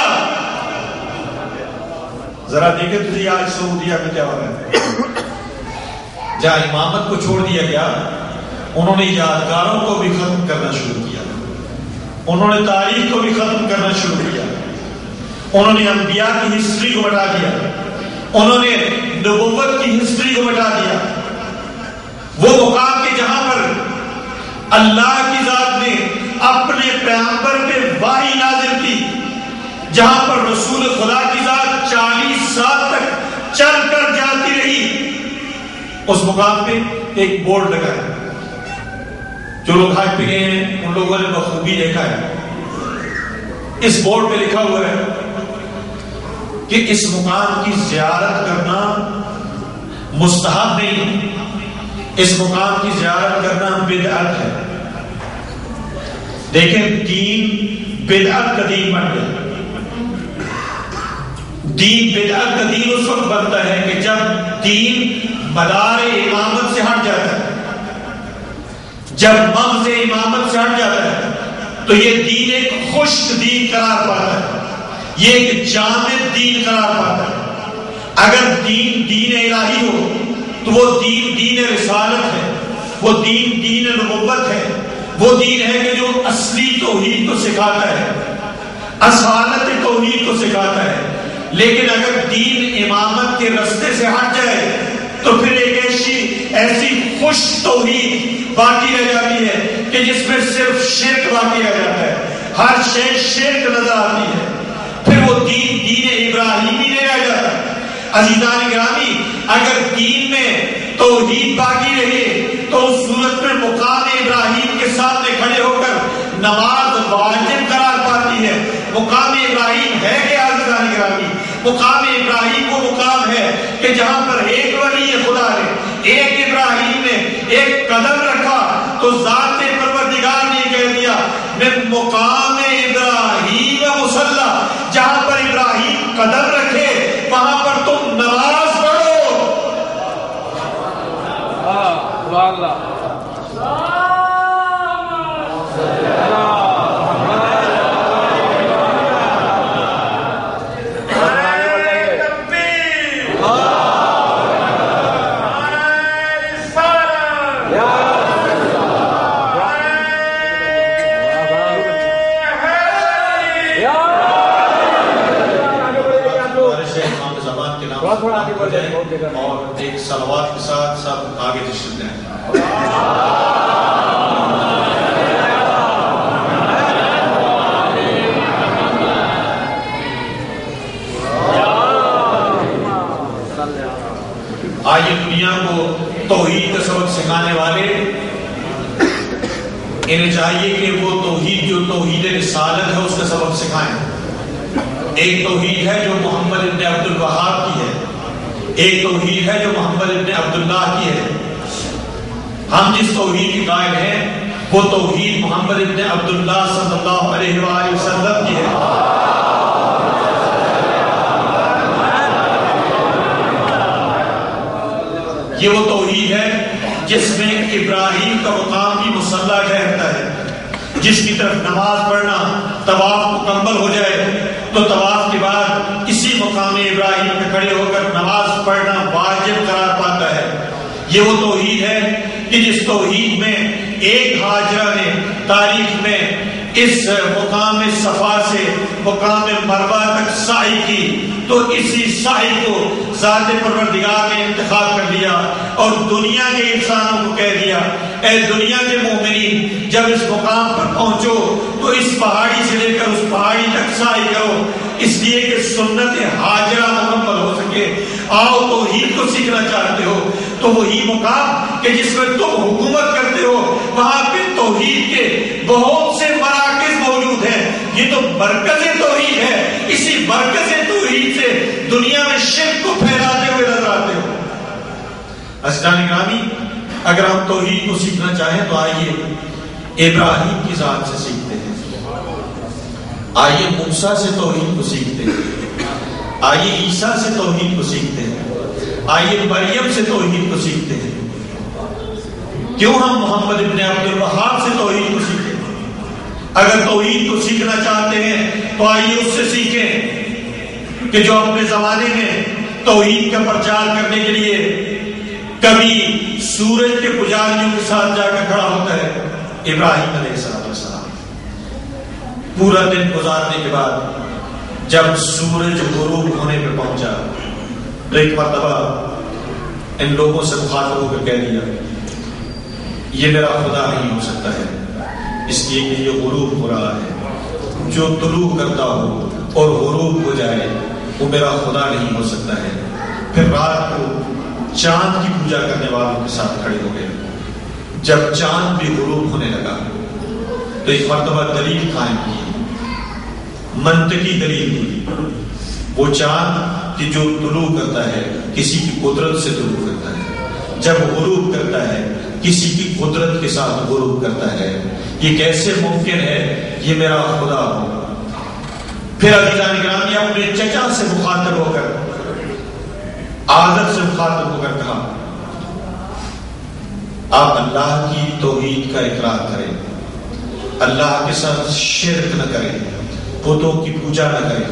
A: ذرا دیکھیں تجھے آج سعودیہ میں کیا ہو رہا ہے. جہاں امامت کو چھوڑ دیا گیا انہوں نے یادگاروں کو بھی ختم کرنا شروع کیا, انہوں نے تاریخ کو بھی ختم کرنا شروع کیا, انہوں نے انبیاء کی ہسٹری کو مٹا دیا, انہوں نے نبوت کی ہسٹری کو مٹا دیا. وہ مقام کے جہاں پر اللہ کی ذات نے اپنے پیغمبر پہ وحی نازل کی, جہاں پر رسول خدا کی ذات 40 سال تک چل کر جاتی رہی, اس مقام پہ ایک بورڈ لگا ہے. جو لوگ حج پہ گئے ہیں ان لوگوں نے بخوبی دیکھا ہے. اس بورڈ پہ لکھا ہوا ہے کہ اس مقام کی زیارت کرنا مستحب نہیں, اس مقام کی زیارت کرنا بدعت ہے. دیکھیں دین بدعت کا دین بن گیا. دین بدعت کا دین اس وقت بنتا ہے کہ جب دین مدار امامت سے ہٹ جاتا ہے, جب مغز امامت سے ہٹ جاتا ہے تو یہ دین ایک خشک دین قرار پاتا ہے, یہ ایک جامد دین قرار پاتا ہے. اگر دین دین الہی ہو تو وہ دین دین رسالت ہے, وہ دین دین نبوت ہے, وہ دین ہے کہ جو اصلی توحید کو سکھاتا ہے, اصالت توحید کو سکھاتا ہے. لیکن اگر دین امامت کے رستے سے ہٹ جائے تو پھر ایک ایسی خوش توحید باقی رہ جاتی ہے کہ جس میں صرف شرک باقی رہ جاتا ہے, ہر شے شرک نظر آتی ہے. پھر وہ دین دین ابراہیمی نہیں رہ جاتا. عزیزان گرامی, اگر دین میں توحید باقی رہے تو اس صورت میں مقام ابراہیم کے سامنے کھڑے ہو کر نماز واجب قرار پاتی ہے. مقام ابراہیم ہے کہ عزیزان گرامی, مقام ابراہیم وہ مقام ہے کہ جہاں پر ایک ولی خدا نے, ایک ابراہیم نے ایک قدم رکھا تو ذات پروردگار نے کہہ دیا من مقام ابراہیم مصلی, جہاں پر ابراہیم قدم رکھے وہاں پر تم نماز پڑھو.
B: تھوڑا آگے بڑھ جائیں
A: اور ایک صلوات کے ساتھ سب آگے تشریف لائیں. آئیے دنیا کو توحید کا سبق سکھانے والے انہیں چاہیے کہ وہ توحید جو توحید رسالت ہے اس کا سبق سکھائیں. ایک توحید ہے جو محمد ابن عبد الوہاب کی ہے, ایک توحید ہے جو محمد ابن عبداللہ کی ہے. ہم جس توحید کی قائل ہیں وہ توحید محمد ابن عبداللہ صلی اللہ علیہ وآلہ وسلم کی ہے. یہ وہ توحید ہے جس میں ابراہیم کا مقام بھی مسلح ٹھہرتا ہے, جس کی طرف نماز پڑھنا طواف مکمل ہو جائے تو طواف کے بعد اسی مقام ابراہیم پہ کھڑے ہو کر نماز پڑھنا واجب قرار پاتا ہے. یہ وہ توحید ہے کہ جس توحید میں ایک ہاجرہ نے تاریخ میں اس مقام صفا سے مقام مروہ تک سعی کی تو اسی سعی کو ذات پروردگار نے انتخاب کر لیا اور دنیا کے انسانوں کو کہہ دیا اے دنیا کے مومنین جب اس مقام پر پہنچو تو اس پہاڑی سے لے کر اس پہاڑی تک سعی کرو, اس لیے کہ سنت ہاجرہ مکمل ہو سکے. آؤ توحید کو سیکھنا چاہتے ہو تو وہی مقام کہ جس میں تم حکومت کرتے ہو وہاں پہ توحید کے بہت سے مراکز موجود ہیں. یہ تو مرکز توحید ہے, اسی مرکز توحید سے دنیا میں شرک کو پھیلاتے ہوئے نظر آتے ہو. عزیزان گرامی, اگر ہم توحید کو سیکھنا چاہیں تو آئیے ابراہیم کی ذات سے سیکھتے ہیں, آئیے موسیٰ سے توحید کو سیکھتے ہیں, آئیے عیسیٰ سے توحید کو سیکھتے ہیں, آئیے مریم سے توحید کو سیکھتے ہیں. کیوں ہم محمد ابن عبد الوہاب سے توحید کو سیکھیں؟ اگر توحید کو سیکھنا چاہتے ہیں تو آئیے اس سے سیکھیں کہ جو اپنے زمانے میں توحید کا پرچار کرنے کے لیے کبھی سورج کے پجاریوں کے ساتھ جا کر کھڑا ہوتا ہے. ابراہیم علیہ السلام پورا دن گزارنے کے بعد جب سورج غروب ہونے پہ پہنچا تو ایک مرتبہ ان لوگوں سے مخاطب ہو کر کہہ دیا یہ میرا خدا نہیں ہو سکتا ہے, اس لیے کہ یہ غروب ہو رہا ہے. جو طلوع کرتا ہو اور غروب ہو جائے وہ میرا خدا نہیں ہو سکتا ہے. پھر رات کو چاند کی پوجا کرنے والوں کے ساتھ کھڑے ہو گئے. جب چاند بھی غروب ہونے لگا تو ایک مرتبہ دلیل قائم کی, منطقی دلیل دی. وہ چاند کہ جو طلوع کرتا ہے کسی کی قدرت سے طلوع کرتا ہے, جب غروب کرتا ہے کسی کی قدرت کے ساتھ غروب کرتا ہے. یہ کیسے ممکن ہے یہ میرا خدا ہو. پھر عزیزان گرامی اپنے چچا سے مخاطب ہو کر آزر سے مخاطب ہو کر کہا آپ اللہ کی توحید کا اقرار کریں, اللہ کے ساتھ شرک نہ کریں, بتوں کی پوجا نہ کریں.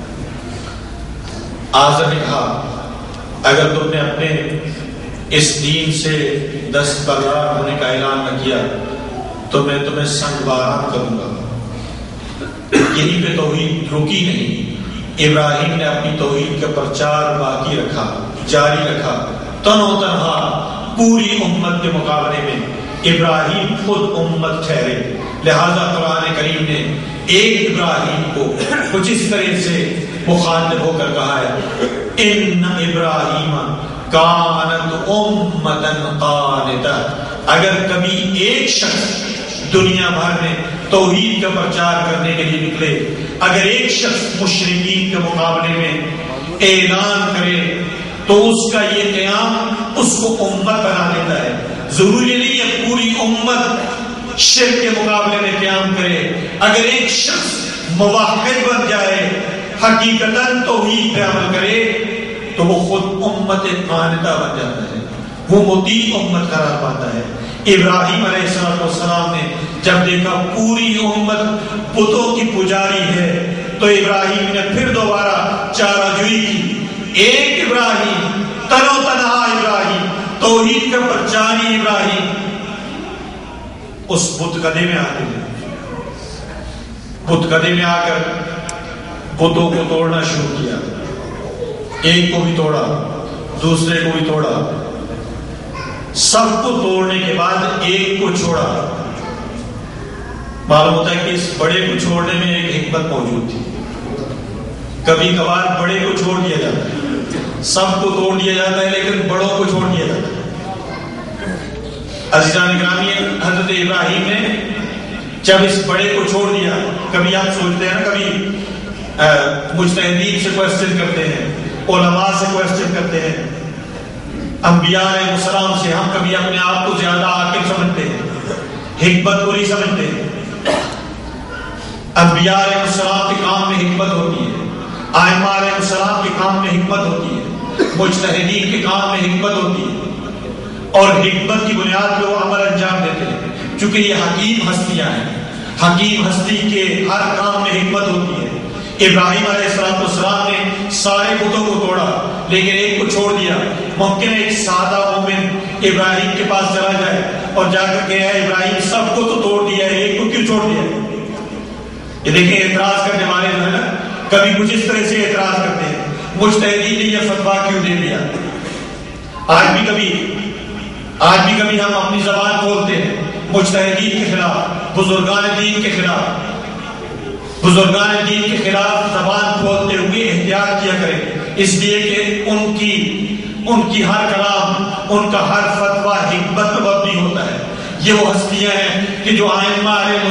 A: آزر نے کہا اگر تم نے اپنے اس دین سے دستبردار ہونے کا اعلان نہ کیا تو میں تمہیں سنگ باران کروں گا. یہیں پہ توحید رکی نہیں, ابراہیم نے اپنی توحید کا پرچار باقی رکھا, جاری رکھا. تنو تنہا پوری امت کے مقابلے میں ابراہیم خود امت ٹھہرے. لہذا قرآن کریم نے ایک ابراہیم کو کچھ اس طرح سے مخاطب ہو کر کہا ہے ان ابراہیم کانت امتن قانتہ. اگر کبھی ایک شخص دنیا بھر میں توحید کا پرچار کرنے کے لیے نکلے, اگر ایک شخص مشرکین کے مقابلے میں اعلان کرے تو اس کا یہ قیام اس کو امت بنا دیتا ہے. ضروری نہیں ہے پوری امت شرک کے مقابلے میں قیام کرے. اگر ایک شخص موحد بن جائے, حقیقتاً توحید پہ عمل کرے تو وہ خود امت قانتہ بن جاتا ہے, وہ مطیع امت قرار پاتا ہے. ابراہیم علیہ السلام نے جب دیکھا پوری امت بتوں کی پجاری ہے تو ابراہیم نے پھر دوبارہ چارہ جوئی کی. ایک ابراہیم, تنو تنہا ابراہیم, توحید کا پرچاری ابراہیم اس بت کدے میں آ گئے. بت کدے میں آ کر بتوں کو توڑنا شروع کیا. ایک کو بھی توڑا، دوسرے کو بھی توڑا، سب کو توڑنے کے بعد ایک کو چھوڑا۔ معلوم ہوتا ہے کہ اس بڑے کو چھوڑنے میں ایک حکمت موجود تھی۔ کبھی کبھار بڑے کو چھوڑ دیا جاتا ہے، سب کو توڑ دیا جاتا ہے، لیکن بڑوں کو چھوڑ دیا جاتا ہے۔ عزیزان گرامی، حضرت ابراہیم نے جب اس بڑے کو چھوڑ دیا، کبھی آپ سوچتے ہیں نا، کبھی مجتہدین سے کوسچن کرتے ہیں، علماء سے کوسچن کرتے ہیں، انبیاء علیہ السلام سے ہم کبھی اپنے آپ کو زیادہ عاقل سمجھتے ہیں، حکمت پوری سمجھتے ہیں۔ انبیاء علیہ السلام کے کام میں حکمت ہوتی ہے، ائمہ علیہ السلام کے کام میں حکمت ہوتی ہے، مجتہدین کے کام میں حکمت ہوتی ہے، اور حکمت کی بنیاد پہ وہ عمل انجام دیتے ہیں، چونکہ یہ حکیم ہستیاں ہیں۔ حکیم ہستی کے ہر کام میں حکمت ہوتی ہے۔ ابراہیم علیہ السلام نے سارے بتوں کو توڑا، لیکن ایک کو چھوڑ دیا۔ ممکن ہے ایک سادہ مومن ابراہیم کے پاس چلا جائے اور جا کر کہ ابراہیم سب کو تو توڑ دیا ہے، ایک کو کیوں چھوڑ دیا؟ یہ دیکھیں اعتراض کرنے والے جو ہے نا، کبھی کچھ اس طرح سے اعتراض کرتے ہیں، مجتہدین نے یہ فتویٰ کیوں دے دیا؟ آج بھی کبھی ہم اپنی زبان کھولتے ہیں مجتہدین کے خلاف، بزرگان دین کے خلاف۔ بزرگان دین کے خلاف زبان کھولتے ہوئے احتیاط کیا کریں، اس لیے کہ ان کی ہر کلام، ان کا ہر فتویٰ حکمت پر مبنی ہوتا ہے۔ یہ وہ ہستیاں ہیں کہ جو ائمہ علیہ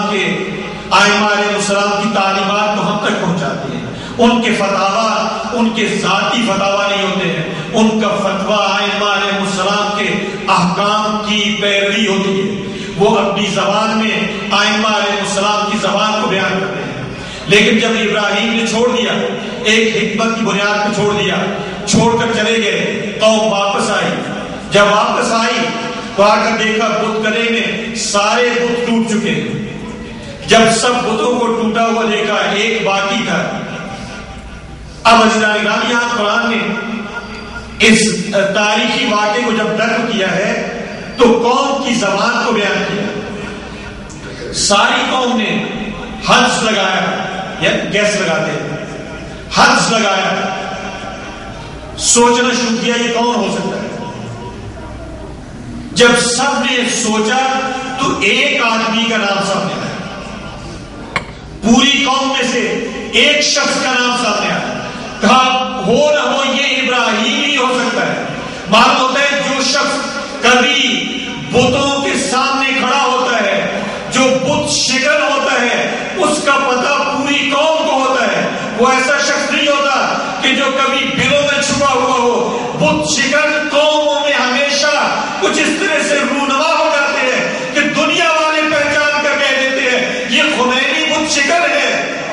A: السلام کی تعلیمات کو ہم تک پہنچاتی ہیں۔ ان کے فتاوی ان کے ذاتی فتاوی نہیں ہوتے ہیں، ان کا فتویٰ ائمہ علیہ السلام کے احکام کی پیروی ہوتی ہے۔ وہ اپنی زبان میں ائمہ علیہ السلام کی زبان کو بیان کرتے ہیں۔ لیکن جب ابراہیم نے چھوڑ دیا، ایک حکمت کی بنیاد پہ چھوڑ دیا، چھوڑ کر چلے گئے، قوم واپس آئی۔ جب واپس آئی تو آ کر دیکھا بت گدے میں سارے بت ٹوٹ چکے ہیں۔ جب سب بتوں کو ٹوٹا ہوا دیکھا، ایک باقی تھا۔ اب عزیزان گرامی، یہاں قرآن نے اس تاریخی واقعے کو جب درج کیا ہے تو قوم کی زبان کو بیان کیا۔ ساری قوم نے حدس لگایا، یا گیس لگاتے حدس لگایا، سوچنا شروع کیا یہ کون ہو سکتا ہے۔ جب سب نے سوچا تو ایک آدمی کا نام سامنے آیا، پوری قوم میں سے ایک شخص کا نام سامنے آیا۔ کہا ہو نہ ہو یہ ابراہیم ہی ہو سکتا ہے۔ معلوم ہوتا ہے جو شخص کبھی بتوں کے سامنے کھڑا ہوتا ہے، جو بت شکل ہوتا ہے، اس کا پتہ پوری قوم کو ہوتا ہے۔ وہ ایسا شخص نہیں ہوتا کہ جو کبھی بلوں میں چھپا ہوا ہو۔ بت شکل قوموں میں ہمیشہ کچھ اس طرح سے رونما ہو جاتے ہیں کہ دنیا والے پہچان کر کہہ دیتے ہیں یہ خمینی بت شکل ہے۔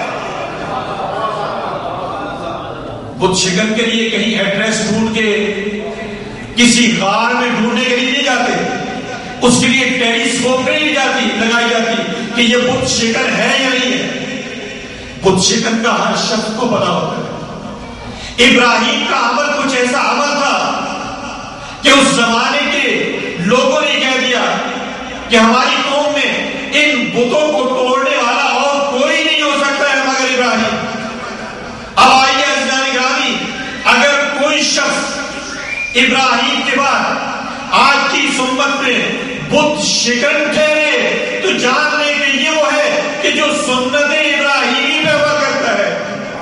A: بت شکل کے لیے کہیں ایڈریس ڈھونڈ کے کسی غار میں ڈھونڈنے کے لیے نہیں جاتے، اس کے لیے ٹیلیسکوپ نہیں لگائی جاتی کہ یہ بت شکل ہے یا نہیں ہے۔ بت شکل کا ہر شخص کو پتا ہوتا ہے۔ ابراہیم کا عمل کچھ ایسا عمل تھا کہ اس زمانے کے لوگوں نے کہہ دیا کہ ہماری قوم میں ان بتوں کو توڑنے والا اور کوئی نہیں ہو سکتا ہے مگر ابراہیم۔ اب آئیے عزیزان گرامی، اگر کوئی شخص ابراہیم کے بعد آج کی اس امت میں بت شکن ٹھہرے تو جان لیں کہ یہ وہ ہے کہ جو سنت ابراہیمی پہ عمل کرتا ہے۔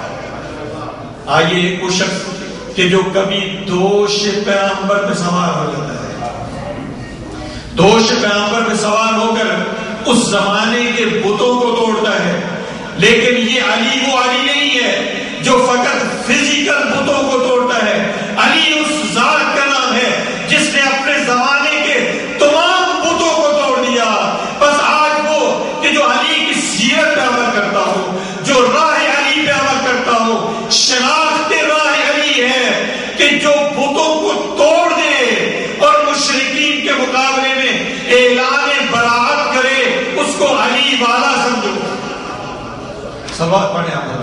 A: آئیے وہ شخص کہ جو کبھی دوش پیغمبر پہ سوار ہو جاتا ہے، دوش پیغمبر پہ سوار ہو کر اس زمانے کے بتوں کو توڑتا ہے۔ لیکن یہ علی وہ علی نہیں ہے جو فقط فزیکل بتوں کو توڑتا ہے۔ علی اس ذات کا نام ہے جس نے اپنے زمانے کے تمام بتوں کو توڑ دیا۔ بس آج وہ کہ جو علی کی سیرت پہ عمل کرتا ہو، جو راہ علی پہ عمل کرتا ہو، شناخت راہ علی ہے کہ جو بتوں کو توڑ دے اور مشرکین کے مقابلے میں اعلان براعت کرے، اس کو علی والا سمجھو۔ سوال پڑھیں آپ۔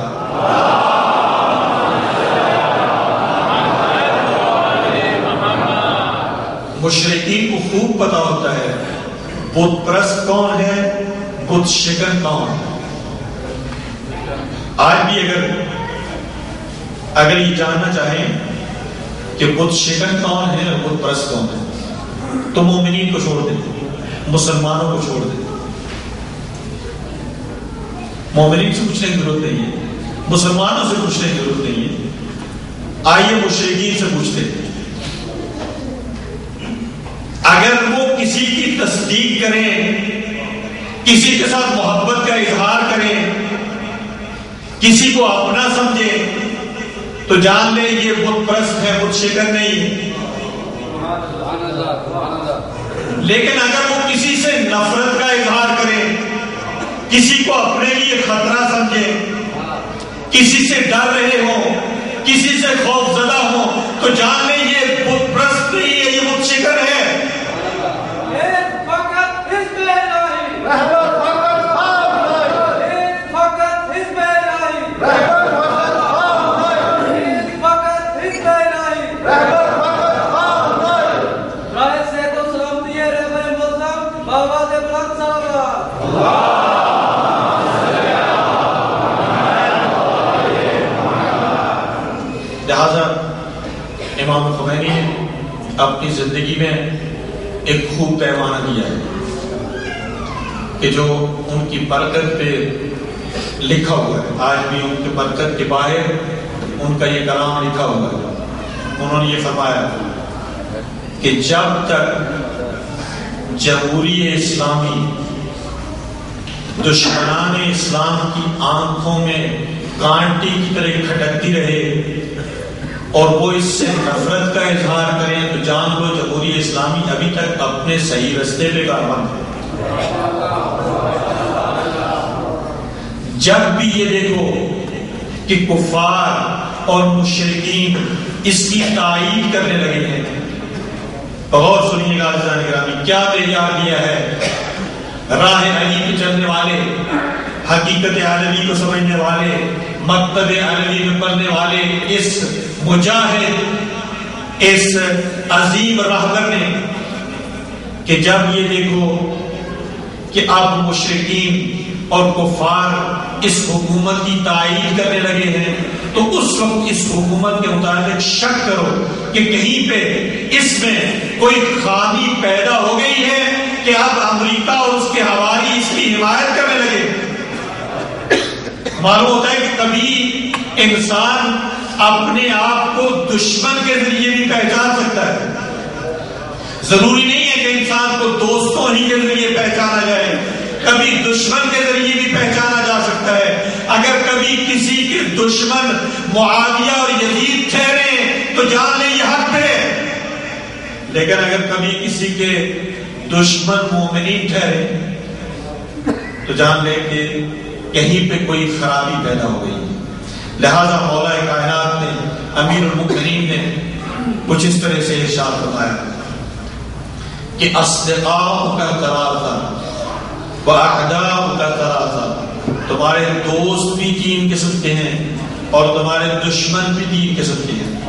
A: مشرکین کو خوب پتا ہوتا ہے بت پرست کون ہے، بت شکن کون ہے۔ آج بھی اگر اگر یہ جاننا چاہیں کہ بت شکن کون ہے اور بت پرست کون ہے تو مومنین کو چھوڑ دیں، مسلمانوں کو چھوڑ دیں. مومنین سے پوچھنے کی ضرورت نہیں ہے، مسلمانوں سے پوچھنے کی ضرورت نہیں ہے. آئیے مشرکین سے پوچھتے ہیں. اگر وہ کسی کی تصدیق کریں، کسی کے ساتھ محبت کا اظہار کریں، کسی کو اپنا سمجھیں، تو جان لیں یہ بت پرست ہے، بت شکن نہیں ہے. لیکن اگر وہ کسی سے نفرت کا اظہار کریں، کسی کو اپنے لیے خطرہ سمجھیں، کسی سے ڈر رہے ہوں، کسی سے خوف زدہ ہوں، تو جان لیں یہ بت پرست نہیں ہے، یہ بت شکن ہے. لہذا امام خمینی نے اپنی زندگی میں ایک خوب پیمانہ دیا ہے کہ جو ان کی برکت پہ لکھا ہوا ہے، آج بھی ان کی برکت کے باہر ان کا یہ کلام لکھا ہوا ہے. انہوں نے یہ فرمایا کہ جب تک جمہوری اسلامی دشمنان اسلام کی آنکھوں میں کانٹی کی طرح کھٹکتی رہے اور وہ اس سے نفرت کا اظہار کریں تو جان لو جمہوری اسلامی ابھی تک اپنے صحیح رستے پہ کاربند ہے. جب بھی یہ دیکھو کہ کفار اور مشرکین اس کی تائید کرنے لگے ہیں، غور سنیے گا عزیزان گرامی، کیا تیار دیا ہے. راہ علی پہ چلنے والے، حقیقت عالمی کو سمجھنے والے، مکتب عالمی میں پڑھنے والے اس مجاہد، اس عظیم راہبر نے کہ جب یہ دیکھو کہ اب مشرکین اور کفار اس حکومت کی تائید کرنے لگے ہیں تو اس وقت اس حکومت کے متعلق شک کرو کہ کہیں پہ اس میں کوئی خامی پیدا ہو گئی ہے کہ اب امریکہ اور اس کے حوالی اس کی حمایت کرنے لگے. معلوم ہوتا ہے کہ کبھی انسان اپنے آپ کو دشمن کے ذریعے بھی پہچان سکتا ہے. ضروری نہیں ہے کہ انسان کو دوستوں ہی کے ذریعے پہچانا جائے، کبھی دشمن کے ذریعے بھی پہچانا جا سکتا ہے. اگر کبھی کسی کے دشمن معاویہ اور یزید ٹھہرے تو جان لیں یہ حق پہ، لیکن اگر کبھی کسی کے دشمن مومنین ٹھہرے تو جان لیں کہ کہیں پہ کوئی خرابی پیدا ہو گئی. لہذا مولا کائنات نے، امیر المؤمنین نے کچھ اس طرح سے ارشاد فرمایا کہ اصدقاء کا ثلاثہ واعداء کا ثلاثہ، تمہارے دوست بھی تین قسم کے ہیں اور تمہارے دشمن بھی تین قسم کے ہیں.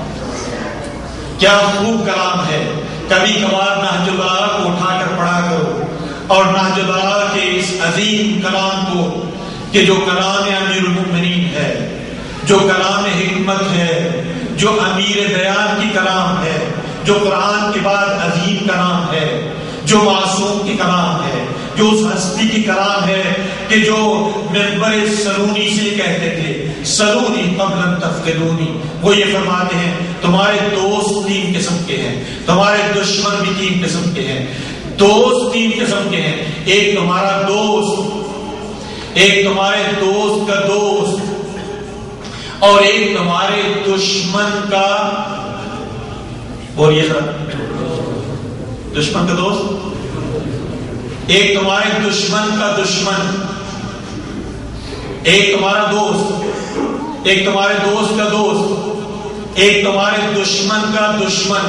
A: کیا خوب کلام ہے. کبھی کبھار نہج البلاغہ کو اٹھا کر پڑھا کرو اور نہج البلاغہ کے اس عظیم کلام کو کہ جو کلام امیر المؤمنین ہے، جو کلام حکمت ہے، جو امیر بیان کی کلام ہے، جو قرآن کے بعد عظیم کلام ہے، جو معصوم کی کلام ہے، جو اس ہستی کی کلام ہے کہ جو منبر سلونی سے کہتے تھے سلونی قبل ان تفقدونی، وہ یہ فرماتے ہیں تمہارے دوست تین قسم کے ہیں، تمہارے دشمن بھی تین قسم کے ہیں. دوست تین قسم کے ہیں، ایک تمہارا دوست، ایک تمہارے دوست کا دوست، اور ایک تمہارے دشمن کا، بولیے ذرا، دشمن کا دوست، ایک تمہارے دشمن کا دشمن، ایک تمہارا دوست، ایک تمہارے دوست کا دوست، ایک تمہارے دشمن کا دشمن.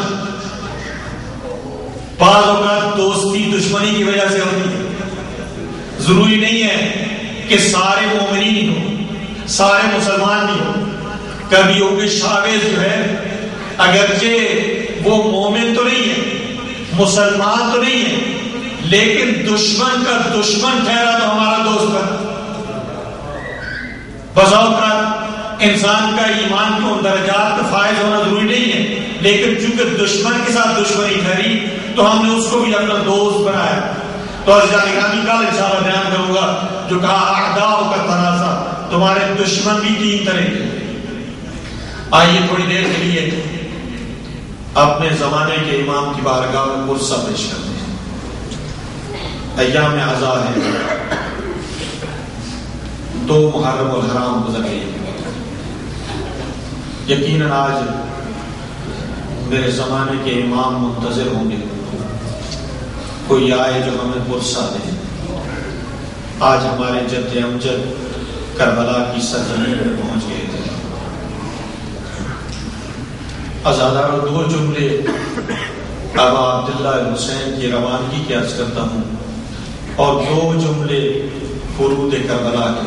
A: بعض اوقات دوستی دشمنی کی وجہ سے ہوتی ہے. ضروری نہیں ہے کہ سارے مومنین ہی ہوں، سارے مسلمان بھی ہوں. کبھی ہو کہ شاویز جو ہے اگرچہ وہ مومن تو نہیں ہے، مسلمان تو نہیں ہے، لیکن دشمن کا دشمن ٹھہرا تو ہمارا دوست کا. بسا اوقات
D: انسان کا ایمان کو ان درجات کا فائز ہونا ضروری نہیں ہے، لیکن چونکہ دشمن کے ساتھ دشمنی ٹھہری تو ہم نے اس کو بھی اپنا دوست بنایا. تو گرامی کل انشاءاللہ بیان کروں گا جو کہا اعداء کا تناسا، تمہارے دشمن بھی 3 طرح کے. آئیے تھوڑی دیر کے لیے اپنے زمانے کے امام کی بارگاہ میں قرصہ پیش کرتے ہیں. ایام عزا ہے، 2 محرم الحرام گزر گئی. یقیناً آج میرے زمانے کے امام منتظر ہوں گے کوئی آئے جو ہمیں قرصہ دے. آج ہمارے جد امجد کربلا کی سرزمین میں پہنچ گئے تھے. عزاداروں 2 جملے ابا عبداللہ حسین کی روانگی کی عرض کرتا ہوں اور 2 جملے فرود کربلا کے.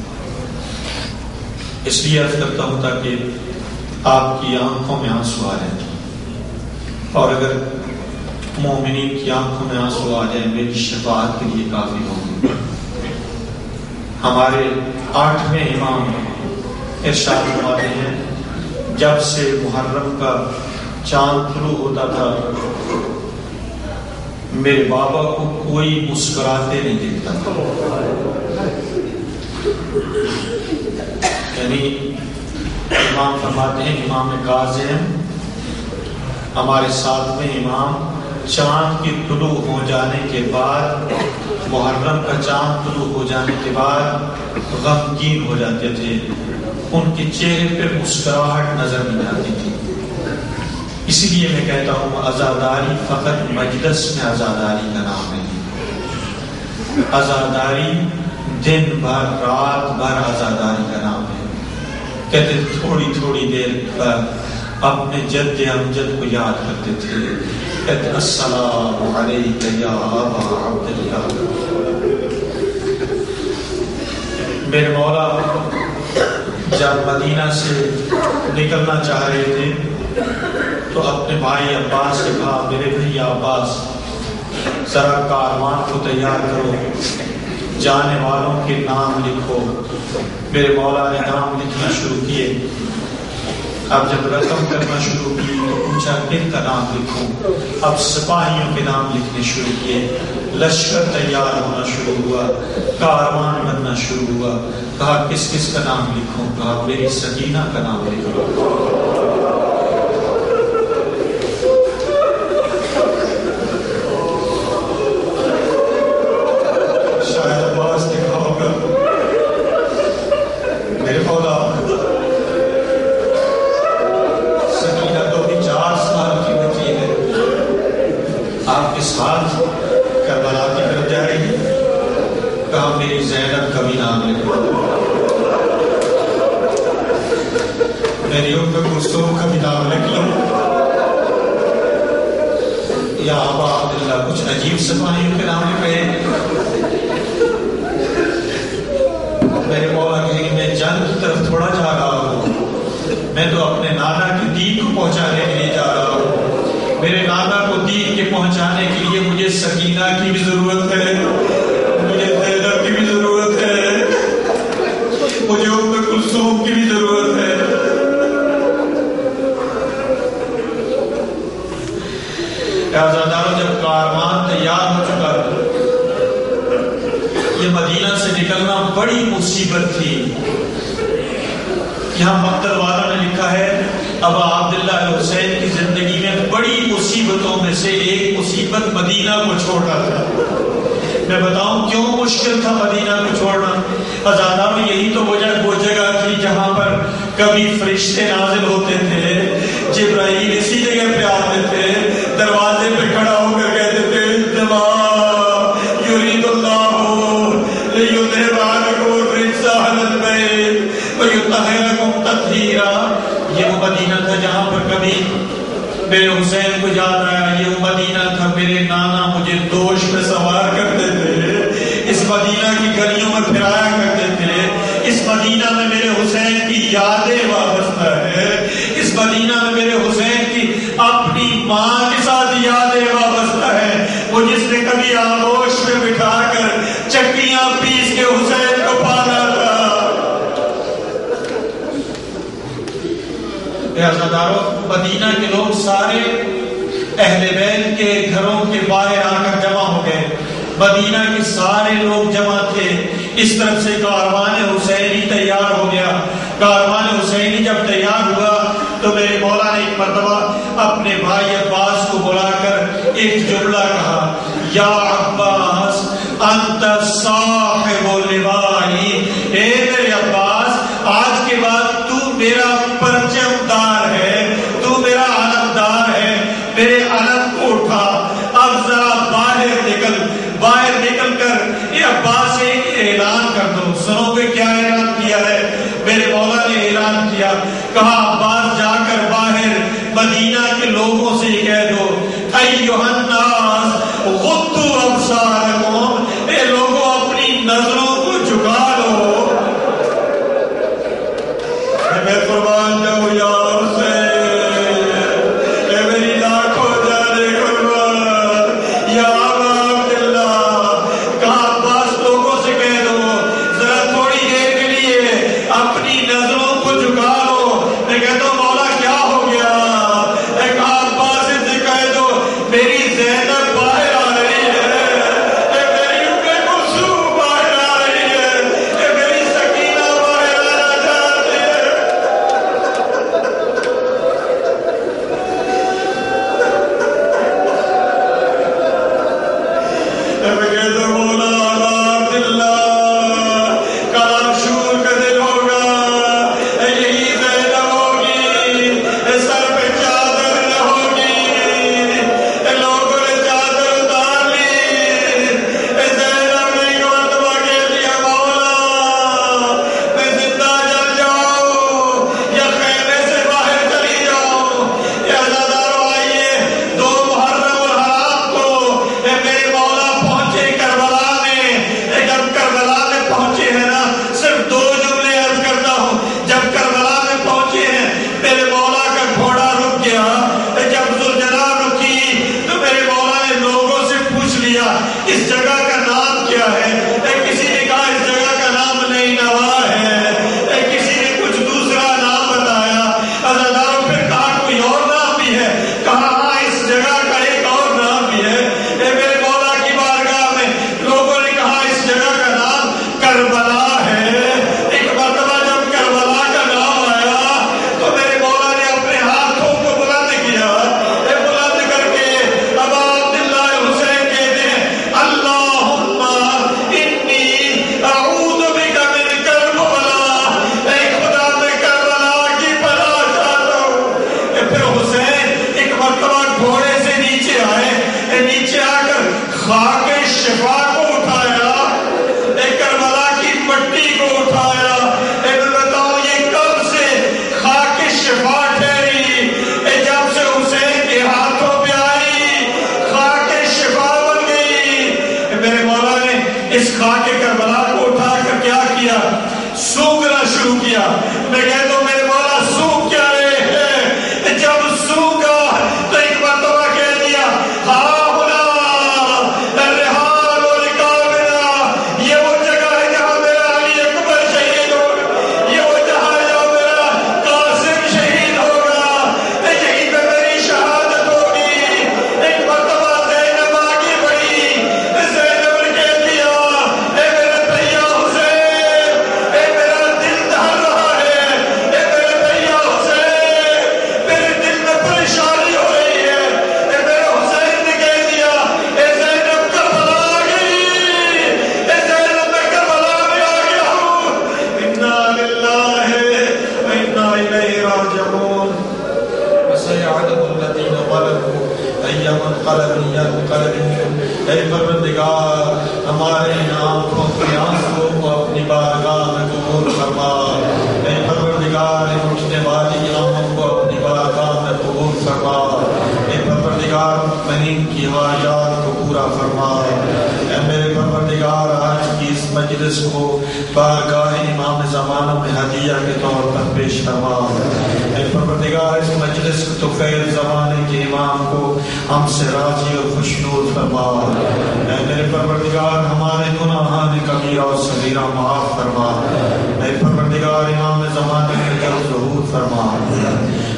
D: اس لیے عرض کرتا ہوں تاکہ آپ کی آنکھوں میں آنسو آ جائیں، اور اگر مومنین کی آنکھوں میں آنسو آ جائیں میری شفاعت کے لیے کافی ہوگی. ہمارے 8ویں امام ارشاد فرماتے ہیں جب سے محرم کا چاند طلوع ہوتا تھا میرے بابا کو کوئی مسکراتے نہیں دیکھتا تھا. یعنی امام فرماتے ہیں امام کاظم ہمارے 7ویں امام چاند کے طلوع ہو جانے کے بعد، محرم کا چاند طلوع ہو جانے کے بعد غمگین ہو جاتے تھے. ان کے چہرے پہ مسکراہٹ نظر نہیں آتی تھی. اسی لیے میں کہتا ہوں عزاداری فقط مجلس میں عزاداری کا نام نہیں، عزاداری دن بھر رات بھر عزاداری کا نام ہے. کہتے تھوڑی تھوڑی دیر پر اپنے جد امجد کو یاد کرتے تھے. کہتے السلام علیک یا ابا عبداللہ. میرے مولا جب مدینہ سے نکلنا چاہ رہے تھے تو اپنے بھائی عباس سے کہا میرے بھیا عباس ذرا کاروان کو تیار کرو، جانے والوں کے نام لکھو. میرے مولا نے نام لکھنا شروع کیے. اب جب رقم کرنا شروع کی تو پوچھا کن کا نام لکھوں. اب سپاہیوں کے نام لکھنے شروع کیے. لشکر تیار ہونا شروع ہوا، کاروان بننا شروع ہوا. کہا کس کس کا نام لکھوں؟ کہا میری سکینہ کا نام لکھو. عزاداروں مدینہ کے لوگ سارے اہل بیت کے گھروں کے باہر آ کر جمع ہو گئے. مدینہ کے سارے لوگ جمع تھے. اس طرف سے کاروان حسینی تیار ہو گیا. کاروان حسینی جب تیار ہوا تو میرے مولا نے ایک مرتبہ اپنے بھائی عباس کو بلا کر ایک جملہ کہا, یا عباس انت صاحب لوائی, اے میرے عباس آج کے بعد تو میرا پرچم دار ہے, تو میرا علمدار ہے, میرے علم کو اٹھا. اب ذرا باہر نکل کر یہ عباس سے اعلان کر دو. سنو گے کیا اعلان کیا ہے؟ میرے مولا نے اعلان کیا, کہا عباس جا کر باہر مدینہ کے لوگوں سے یہ کہہ دو, ایھا الناس غضوا ابصارکم, اے لوگوں اپنی نظروں کو جھکا لو. میں قربان جاؤں یا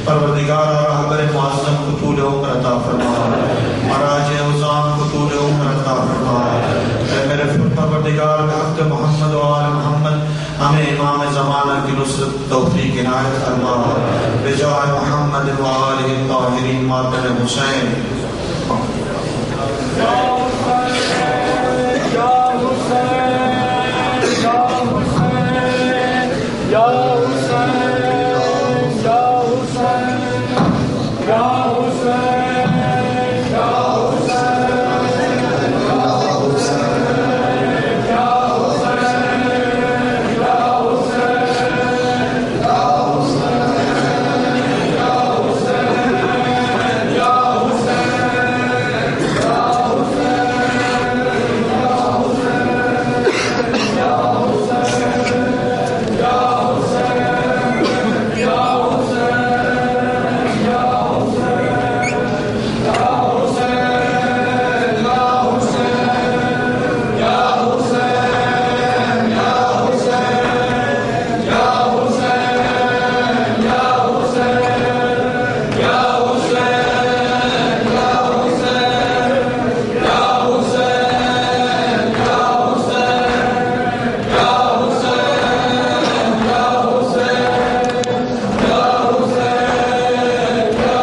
D: پروردگار اور رہبر معظم کو طول عمر عطا فرما، مراج عظام کو طول عمر عطا فرما۔ اے میرے پروردگار بحق محمد و آل محمد ہمیں امام زمانہ کی نصرت توفیق عنایت فرما، بجاہ محمد و آلہ الطاہرین ماتم حسین۔